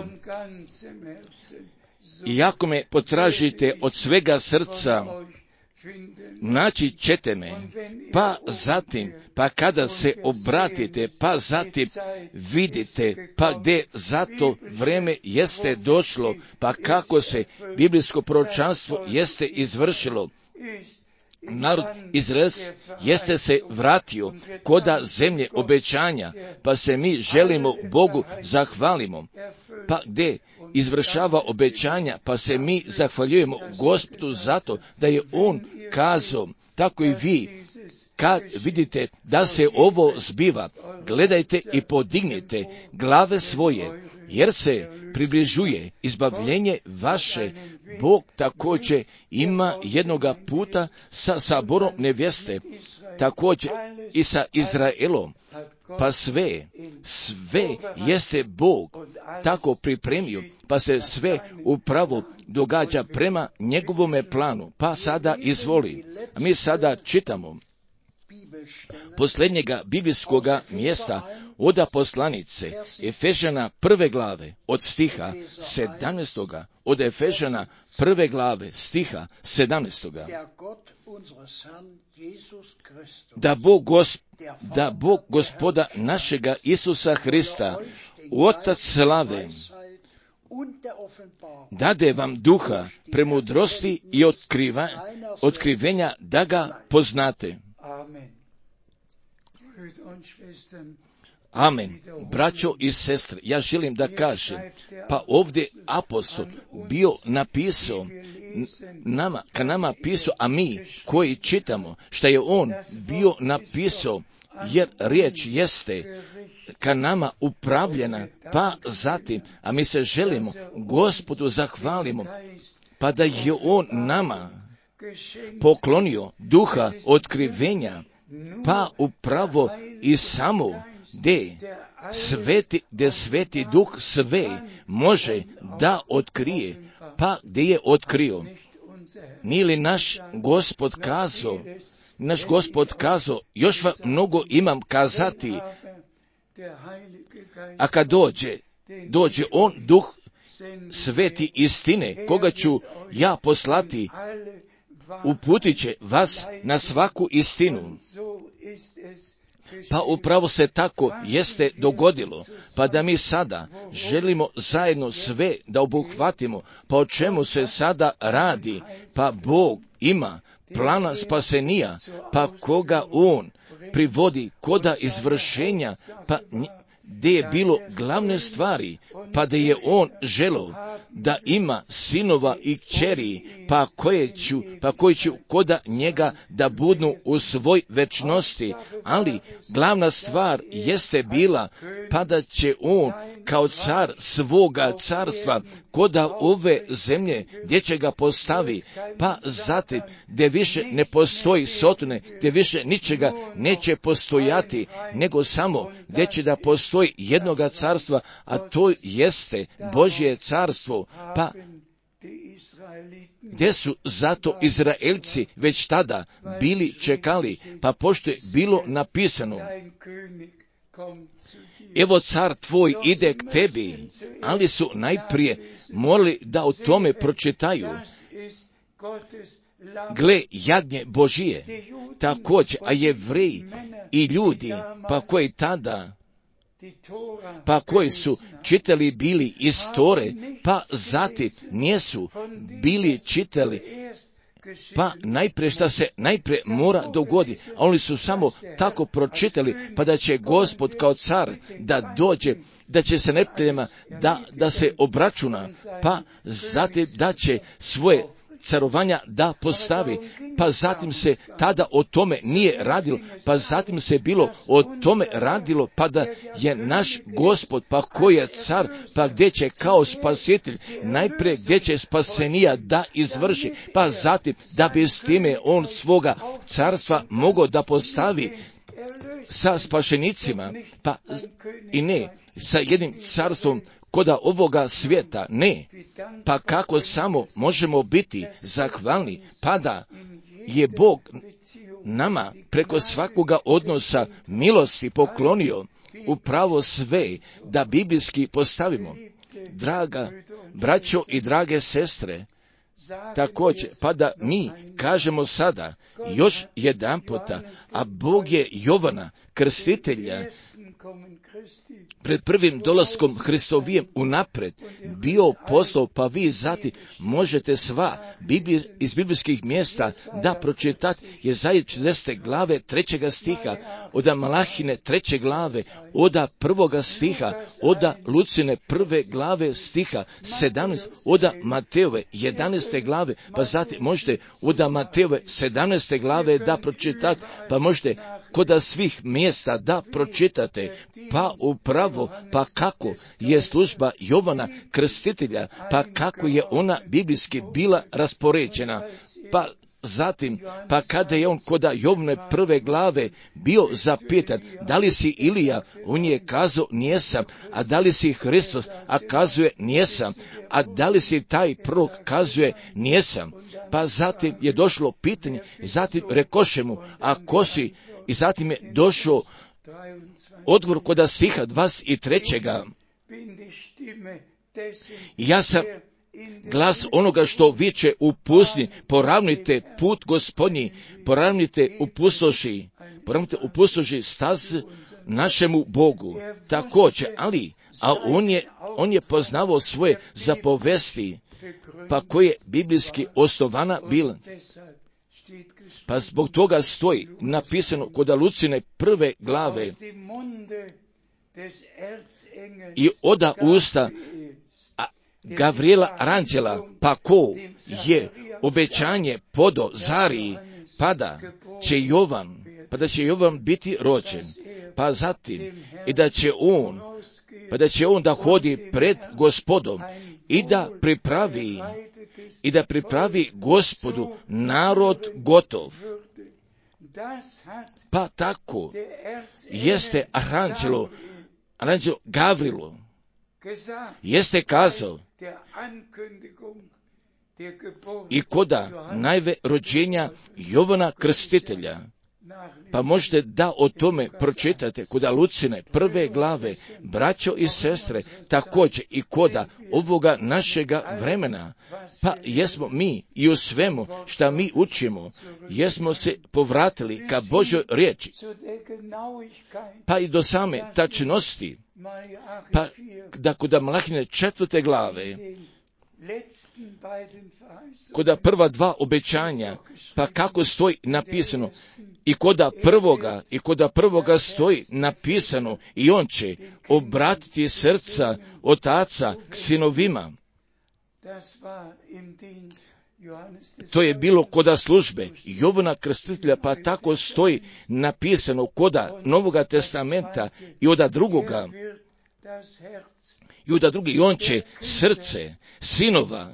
I ako me potražite od svega srca, naći ćete me, pa zatim, pa kada se obratite, pa zatim vidite, pa gdje zato vreme jeste došlo, pa kako se biblijsko proročanstvo jeste izvršilo. Narod Izraels jeste se vratio koda zemlje obećanja, pa se mi želimo Bogu zahvalimo. Pa gdje izvršava obećanja, pa se mi zahvaljujemo Gospodu zato da je On kazao. Tako i vi, kad vidite da se ovo zbiva, gledajte i podignite glave svoje, jer se približuje izbavljenje vaše. Bog također ima jednoga puta sa saborom nevjeste, također i sa Izraelom. Pa sve jeste Bog tako pripremio, pa se sve upravo događa prema njegovome planu. Pa sada izvoli. A mi sada čitamo posljednjega biblijskoga mjesta od poslanice Efežana 1. glave od stiha 17. od Efežana 1. glave stiha 17. Da Bog Gospoda našega Isusa Hrista, Otac slave, dade vam duha premudrosti i otkrivenja da ga poznate. Amen. Braćo i sestre, ja želim da kažem, pa ovdje apostol bio napisao nama pisao, a mi koji čitamo šta je on bio napisao, jer riječ jeste ka nama upravljena, pa zatim, a mi se želimo Gospodu zahvalimo, pa da je on nama poklonio duha otkrivenja, pa upravo i samo gdje sveti duh sve može da otkrije, pa gdje je otkrio. Nije li naš Gospod kazao, još vam mnogo imam kazati, a kad dođe on duh sveti istine, koga ću ja poslati, uputit će vas na svaku istinu. Pa upravo se tako jeste dogodilo, pa da mi sada želimo zajedno sve da obuhvatimo, pa o čemu se sada radi, pa Bog ima plana spasenija, pa koga On privodi koda izvršenja, pa gdje je bilo glavne stvari, pa da je On želeo da ima sinova i kćeri, pa koji ću koda njega da budnu u svoj večnosti, ali glavna stvar jeste bila, pa da će On kao car svoga carstva koda ove zemlje gdje će ga postavi, pa zatim gdje više ne postoji sotone, gdje više ničega neće postojati, nego samo gdje će da postoji jednoga carstva, a to jeste Božje carstvo, pa gdje su zato Izraelci već tada bili čekali, pa pošto je bilo napisano, evo car tvoj ide k tebi, ali su najprije morali da o tome pročitaju. Gle, jagnje Božije, također, a Jevreji i ljudi, pa koji tada, pa koji su čitali bili iz Tore, pa zatim nisu bili čitali, pa najprije šta se najprije mora dogoditi, a oni su samo tako pročitali, pa da će Gospod kao car da dođe, da će se neprijateljima da se obračuna, pa zatim da će svoje carovanja da postavi, pa zatim se tada o tome nije radilo, pa zatim se bilo o tome radilo, pa da je naš Gospod, pa koji je car, pa gdje će kao spasitelj, najprije gdje će spasenija da izvrši, pa zatim da bi s time on svoga carstva mogao da postavi sa spašenicima, pa i ne sa jednim carstvom koda ovoga svijeta, ne, pa kako samo možemo biti zahvalni, pa da je Bog nama preko svakoga odnosa milosti poklonio upravo sve da biblijski postavimo. Draga braćo i drage sestre, također, pa da mi kažemo sada još jedan puta, a Bog je Jovana, krstitelja, pred prvim dolaskom Hristovijem unapred bio poslao, pa vi zatim možete sva iz biblijskih mjesta da pročitati Jezaje 40. glave 3. stiha, oda Malahine 3. glave, oda 1. stiha, oda Lucine 1. glave stiha 17, oda Mateove 11. glave, pa zatim možete oda Mateove 17. glave da pročitati, pa možete koda svih mjesta da pročitate, pa upravo, pa kako je služba Jovana krstitelja, pa kako je ona biblijski bila raspoređena, pa zatim, pa kada je on koda Jovne 1. glave bio zapitan, da li si Ilija, on je kazao nijesam, a da li si Hristos, a kazuje nijesam, a da li si taj prorok, kazuje nijesam, pa zatim je došlo pitanje, zatim rekoše mu, a ko si, i zatim je došao odgovor koda stiha 23. Ja sam glas onoga što viče u pustinji, poravnite put Gospodnji, poravnite u pustoši staz našemu Bogu. Također, ali, a on je poznavao svoje zapovesti, pa koje biblijski osnovana bila. Pa zbog toga stoji napisano kod Lucine 1. glave, i oda usta Gavrijela Ranđela, pa ko je obećanje podo Zariji, pa da će Jovan biti rođen, pa zatim da će on da hodi pred Gospodom i da pripravi Gospodu narod gotov. Pa tako jeste aranđelo Gavrilo jeste kazao i koda najve rođenja Jovana krstitelja, Pa možete da o tome pročitate kod Lucine prve glave, braćo i sestre, također i koda ovoga našega vremena. Pa jesmo mi i u svemu što mi učimo, jesmo se povratili ka Božoj riječi, pa i do same tačnosti, pa da kod Malahine 4. glave, koda prva dva obećanja, pa kako stoji napisano, i koda prvoga stoji napisano, i on će obratiti srca otaca k sinovima. To je bilo koda službe Jovana Krstitelja, pa tako stoji napisano koda Novoga testamenta i oda drugoga. I on će srce sinova,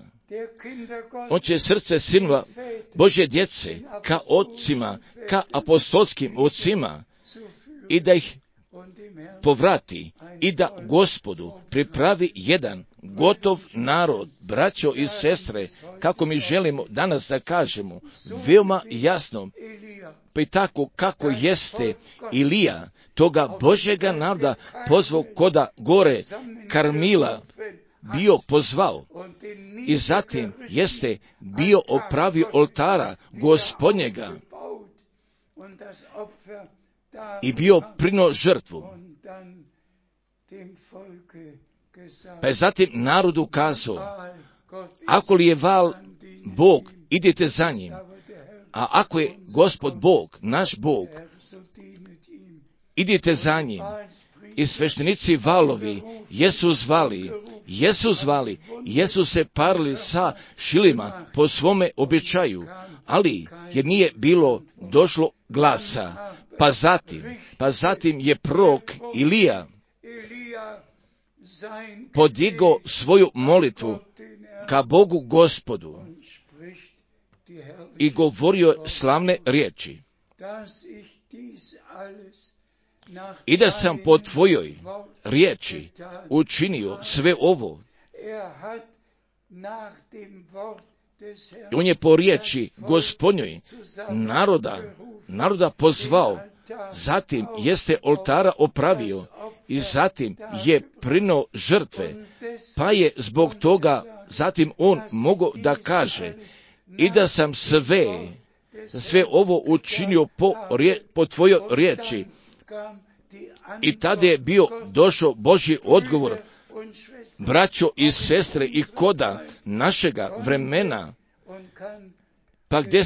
Božje djece, ka otcima, ka apostolskim ocima, i da ih povrati i da Gospodu pripravi jedan gotov narod, braćo i sestre, kako mi želimo danas da kažemo, veoma jasno, pa i tako kako jeste Ilija toga Božjega naroda pozvao koda gore Karmila, bio pozvao, i zatim jeste bio opravio oltara Gospodnjega i bio prino žrtvu. Pa je zatim narodu kazao, ako li je Val Bog, idite za njim, a ako je Gospod Bog, naš Bog, idite za njim. I sveštenici Valovi jesu se parili sa šilima po svome običaju, ali jer nije bilo došlo glasa. Pa zatim je prorok Ilija podigao svoju molitvu ka Bogu Gospodu i govorio slavne riječi. I da sam po tvojoj riječi učinio sve ovo. On je po riječi Gospodnjoj naroda pozvao, zatim jeste oltara opravio i zatim je prinuo žrtve, pa je zbog toga zatim on mogao da kaže, i da sam sve ovo učinio po tvojoj riječi. I tada je bio došao Božji odgovor, braćo i sestre, i koda našega vremena, pa gdje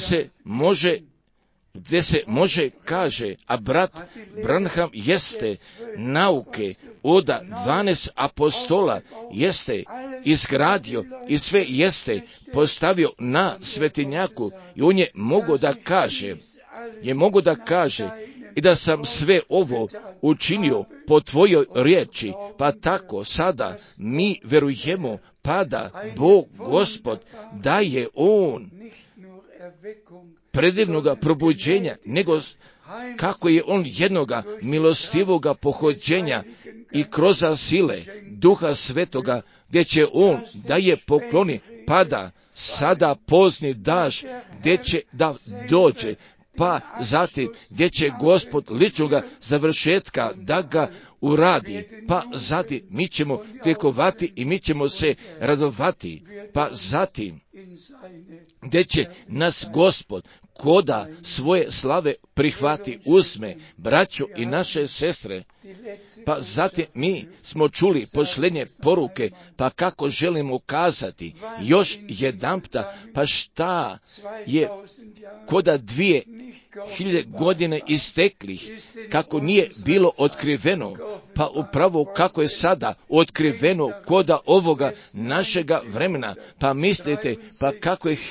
se može kaže, a brat Branham jeste nauke od 12 apostola jeste izgradio i sve jeste postavio na svetinjaku, i on je mogao da kaže, i da sam sve ovo učinio po tvojoj riječi, pa tako sada mi verujemo, pa da Bog Gospod daje on predivnoga probuđenja, nego kako je on jednoga milostivoga pohođenja i kroz sile Duha Svetoga, gdje će on da je pokloni, pa da sada pozni daš, gdje će da dođe, pa zatim gdje će Gospod ličnoga završetka da ga uradi, pa zatim mi ćemo tekovati i mi ćemo se radovati, pa zatim gdje će nas Gospod koda svoje slave prihvati uzme, braćo i naše sestre. Pa zatim mi smo čuli posljednje poruke, pa kako želimo kazati još jedanputa, pa šta je koda 2000 godine isteklih, kako nije bilo otkriveno, pa upravo kako je sada otkriveno koda ovoga našega vremena, pa mislite, pa kako je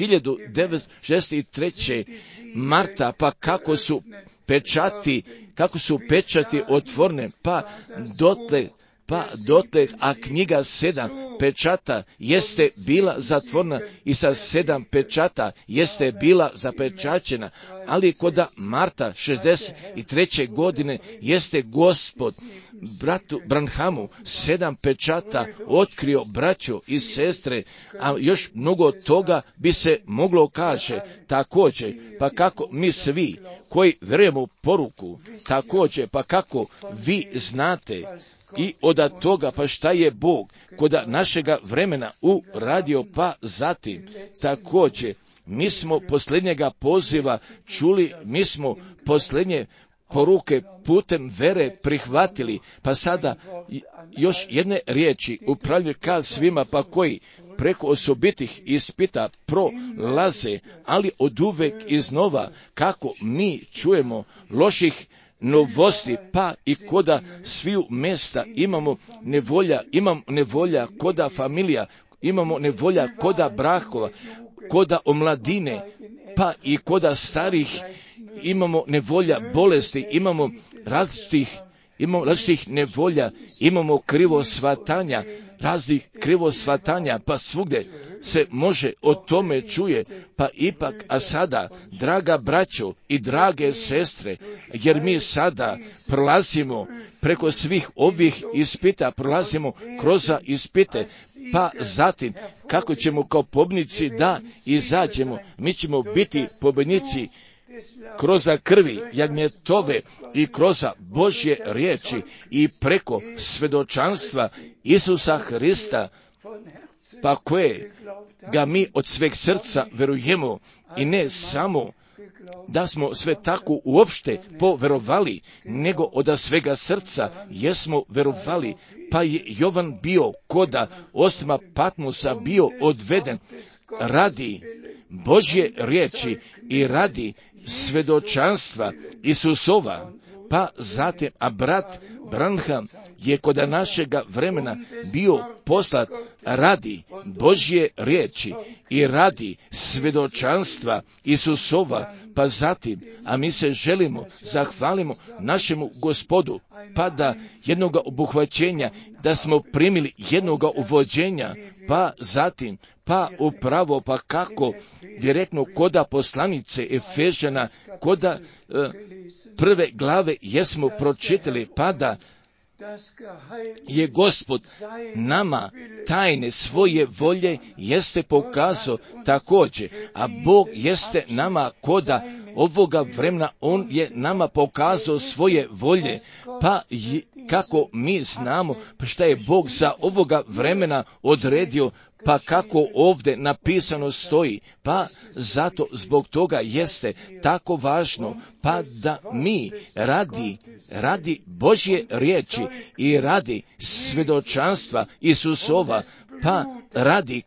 1963. marta, pa kako su pečati otvorene, pa dotle, a knjiga 7 pečata jeste bila zatvorena i sa 7 pečata jeste bila zapečaćena, ali koda marta 63. godine jeste Gospod bratu Branhamu 7 pečata otkrio, braćo i sestre, a još mnogo toga bi se moglo kaže također, pa kako mi svi koji vjerujemo u poruku, također, pa kako vi znate i od toga, pa šta je Bog kod našega vremena uradio, pa zatim, također, mi smo posljednjega poziva čuli, mi smo posljednje poruke putem vere prihvatili, pa sada još jedne riječi upravljaju ka svima, pa koji preko osobitih ispita prolaze, ali oduvek iznova, kako mi čujemo loših novosti, pa i koda sviju mjesta imamo nevolja koda familija, imamo nevolja koda brakova, koda omladine, pa i koda starih, imamo nevolja bolesti, imamo različitih nevolja, imamo raznih krivo shvatanja, pa svugdje se može o tome čuje, pa ipak, a sada, draga braćo i drage sestre, jer mi sada prolazimo preko svih ovih ispita, prolazimo kroz ispite, pa zatim, kako ćemo kao pobjednici da izađemo, mi ćemo biti pobjednici kroz krvi jagnjetove i kroz Božje riječi i preko svjedočanstva Isusa Hrista, pa koje ga mi od sveg srca verujemo, i ne samo da smo sve tako uopšte poverovali, nego od svega srca jesmo verovali, pa je Jovan bio koda osma Patmosa bio odveden radi Božje riječi i radi svjedočanstva Isusova, pa zatim, a brat Branham je kod našega vremena bio poslat radi Božje riječi i radi svjedočanstva Isusova, pa zatim, a mi se želimo, zahvalimo našemu Gospodu, pa da jednoga obuhvaćenja, da smo primili jednoga uvođenja, pa zatim, pa upravo, pa kako direktno koda poslanice Efežana, koda prve glave jesmo pročitali, pa da je Gospod nama tajne svoje volje jeste pokazao također, a Bog jeste nama koda ovoga vremena, On je nama pokazao svoje volje, pa kako mi znamo pa šta je Bog za ovoga vremena odredio, pa kako ovdje napisano stoji, pa zato zbog toga jeste tako važno, pa da mi radi Božje riječi i radi svjedočanstva Isusova, pa radi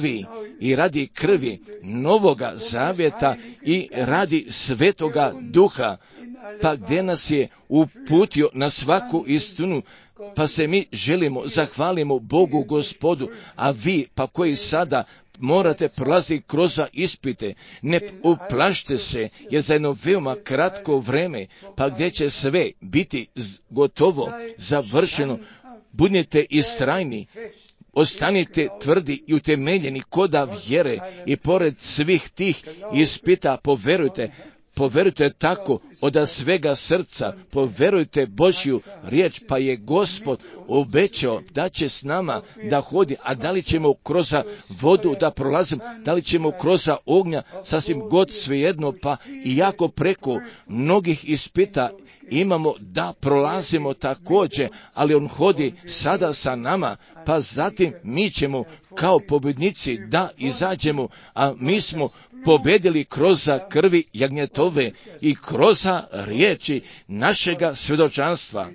krvi Novoga Zavjeta i radi Svetoga Duha, pa gdje nas je uputio na svaku istinu, pa se mi želimo, zahvalimo Bogu Gospodu, a vi pa koji sada morate prolaziti kroz ispite, ne uplašte se, jer za jedno veoma kratko vreme, pa gdje će sve biti gotovo, završeno, budite istrajni, ostanite tvrdi i utemeljeni koda vjere i pored svih tih ispita poverujte tako od svega srca, poverujte Božju riječ, pa je Gospod obećao da će s nama da hodi, a da li ćemo kroz vodu da prolazimo, da li ćemo kroz ognja, sasvim god svejedno, pa iako preko mnogih ispita imamo da prolazimo također, ali on hodi sada sa nama, pa zatim mi ćemo kao pobjednici da izađemo, a mi smo pobjedili kroz krvi jagnjetove i kroz riječi našega svjedočanstva.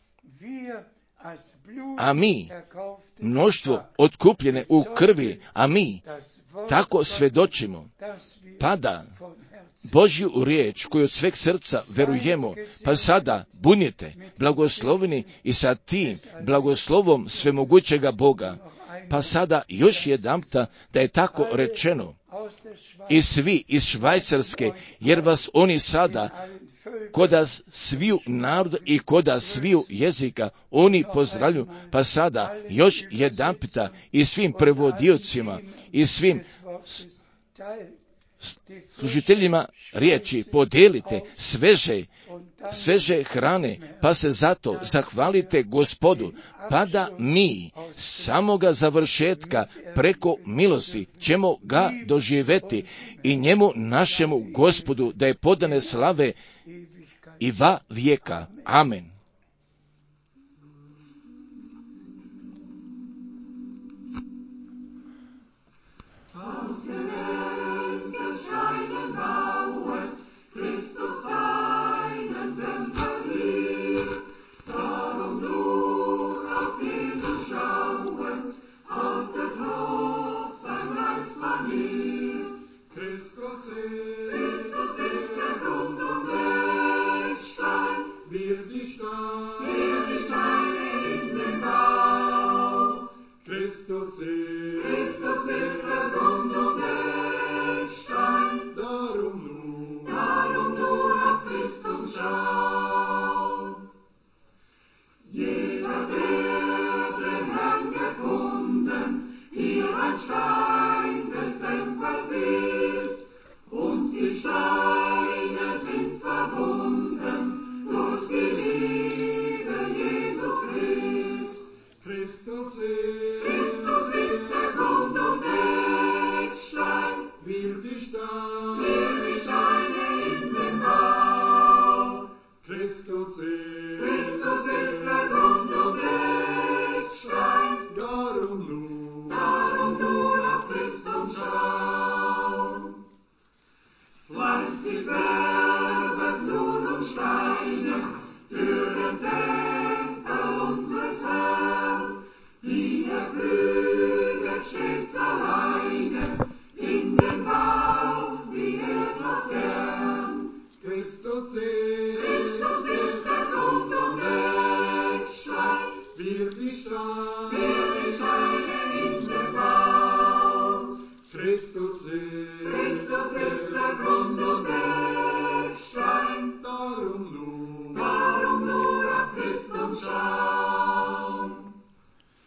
A mi, mnoštvo otkupljene u krvi, a mi tako svjedočimo, pa da Božju riječ koju od sveg srca verujemo, pa sada bunite, blagosloveni i sa tim blagoslovom svemogućega Boga. Pa sada još jedanputa da je tako rečeno, i svi iz Švajcarske, jer vas oni sada koda sviju naroda i koda sviju jezika oni pozdravljuju, pa sada još jedanputa i svim prevodiocima i svim služiteljima riječi podijelite sveže hrane, pa se zato zahvalite Gospodu, pa da mi samoga završetka preko milosti ćemo ga doživjeti i njemu našemu Gospodu da je podane slave i va vijeka. Amen.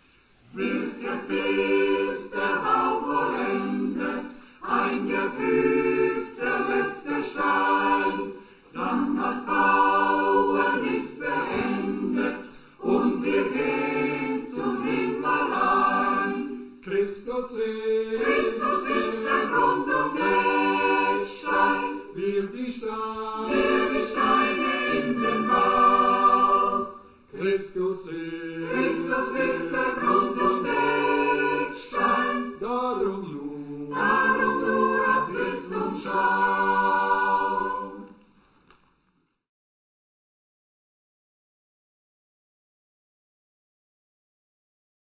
Bis der Bau vollendet, ein Gefühl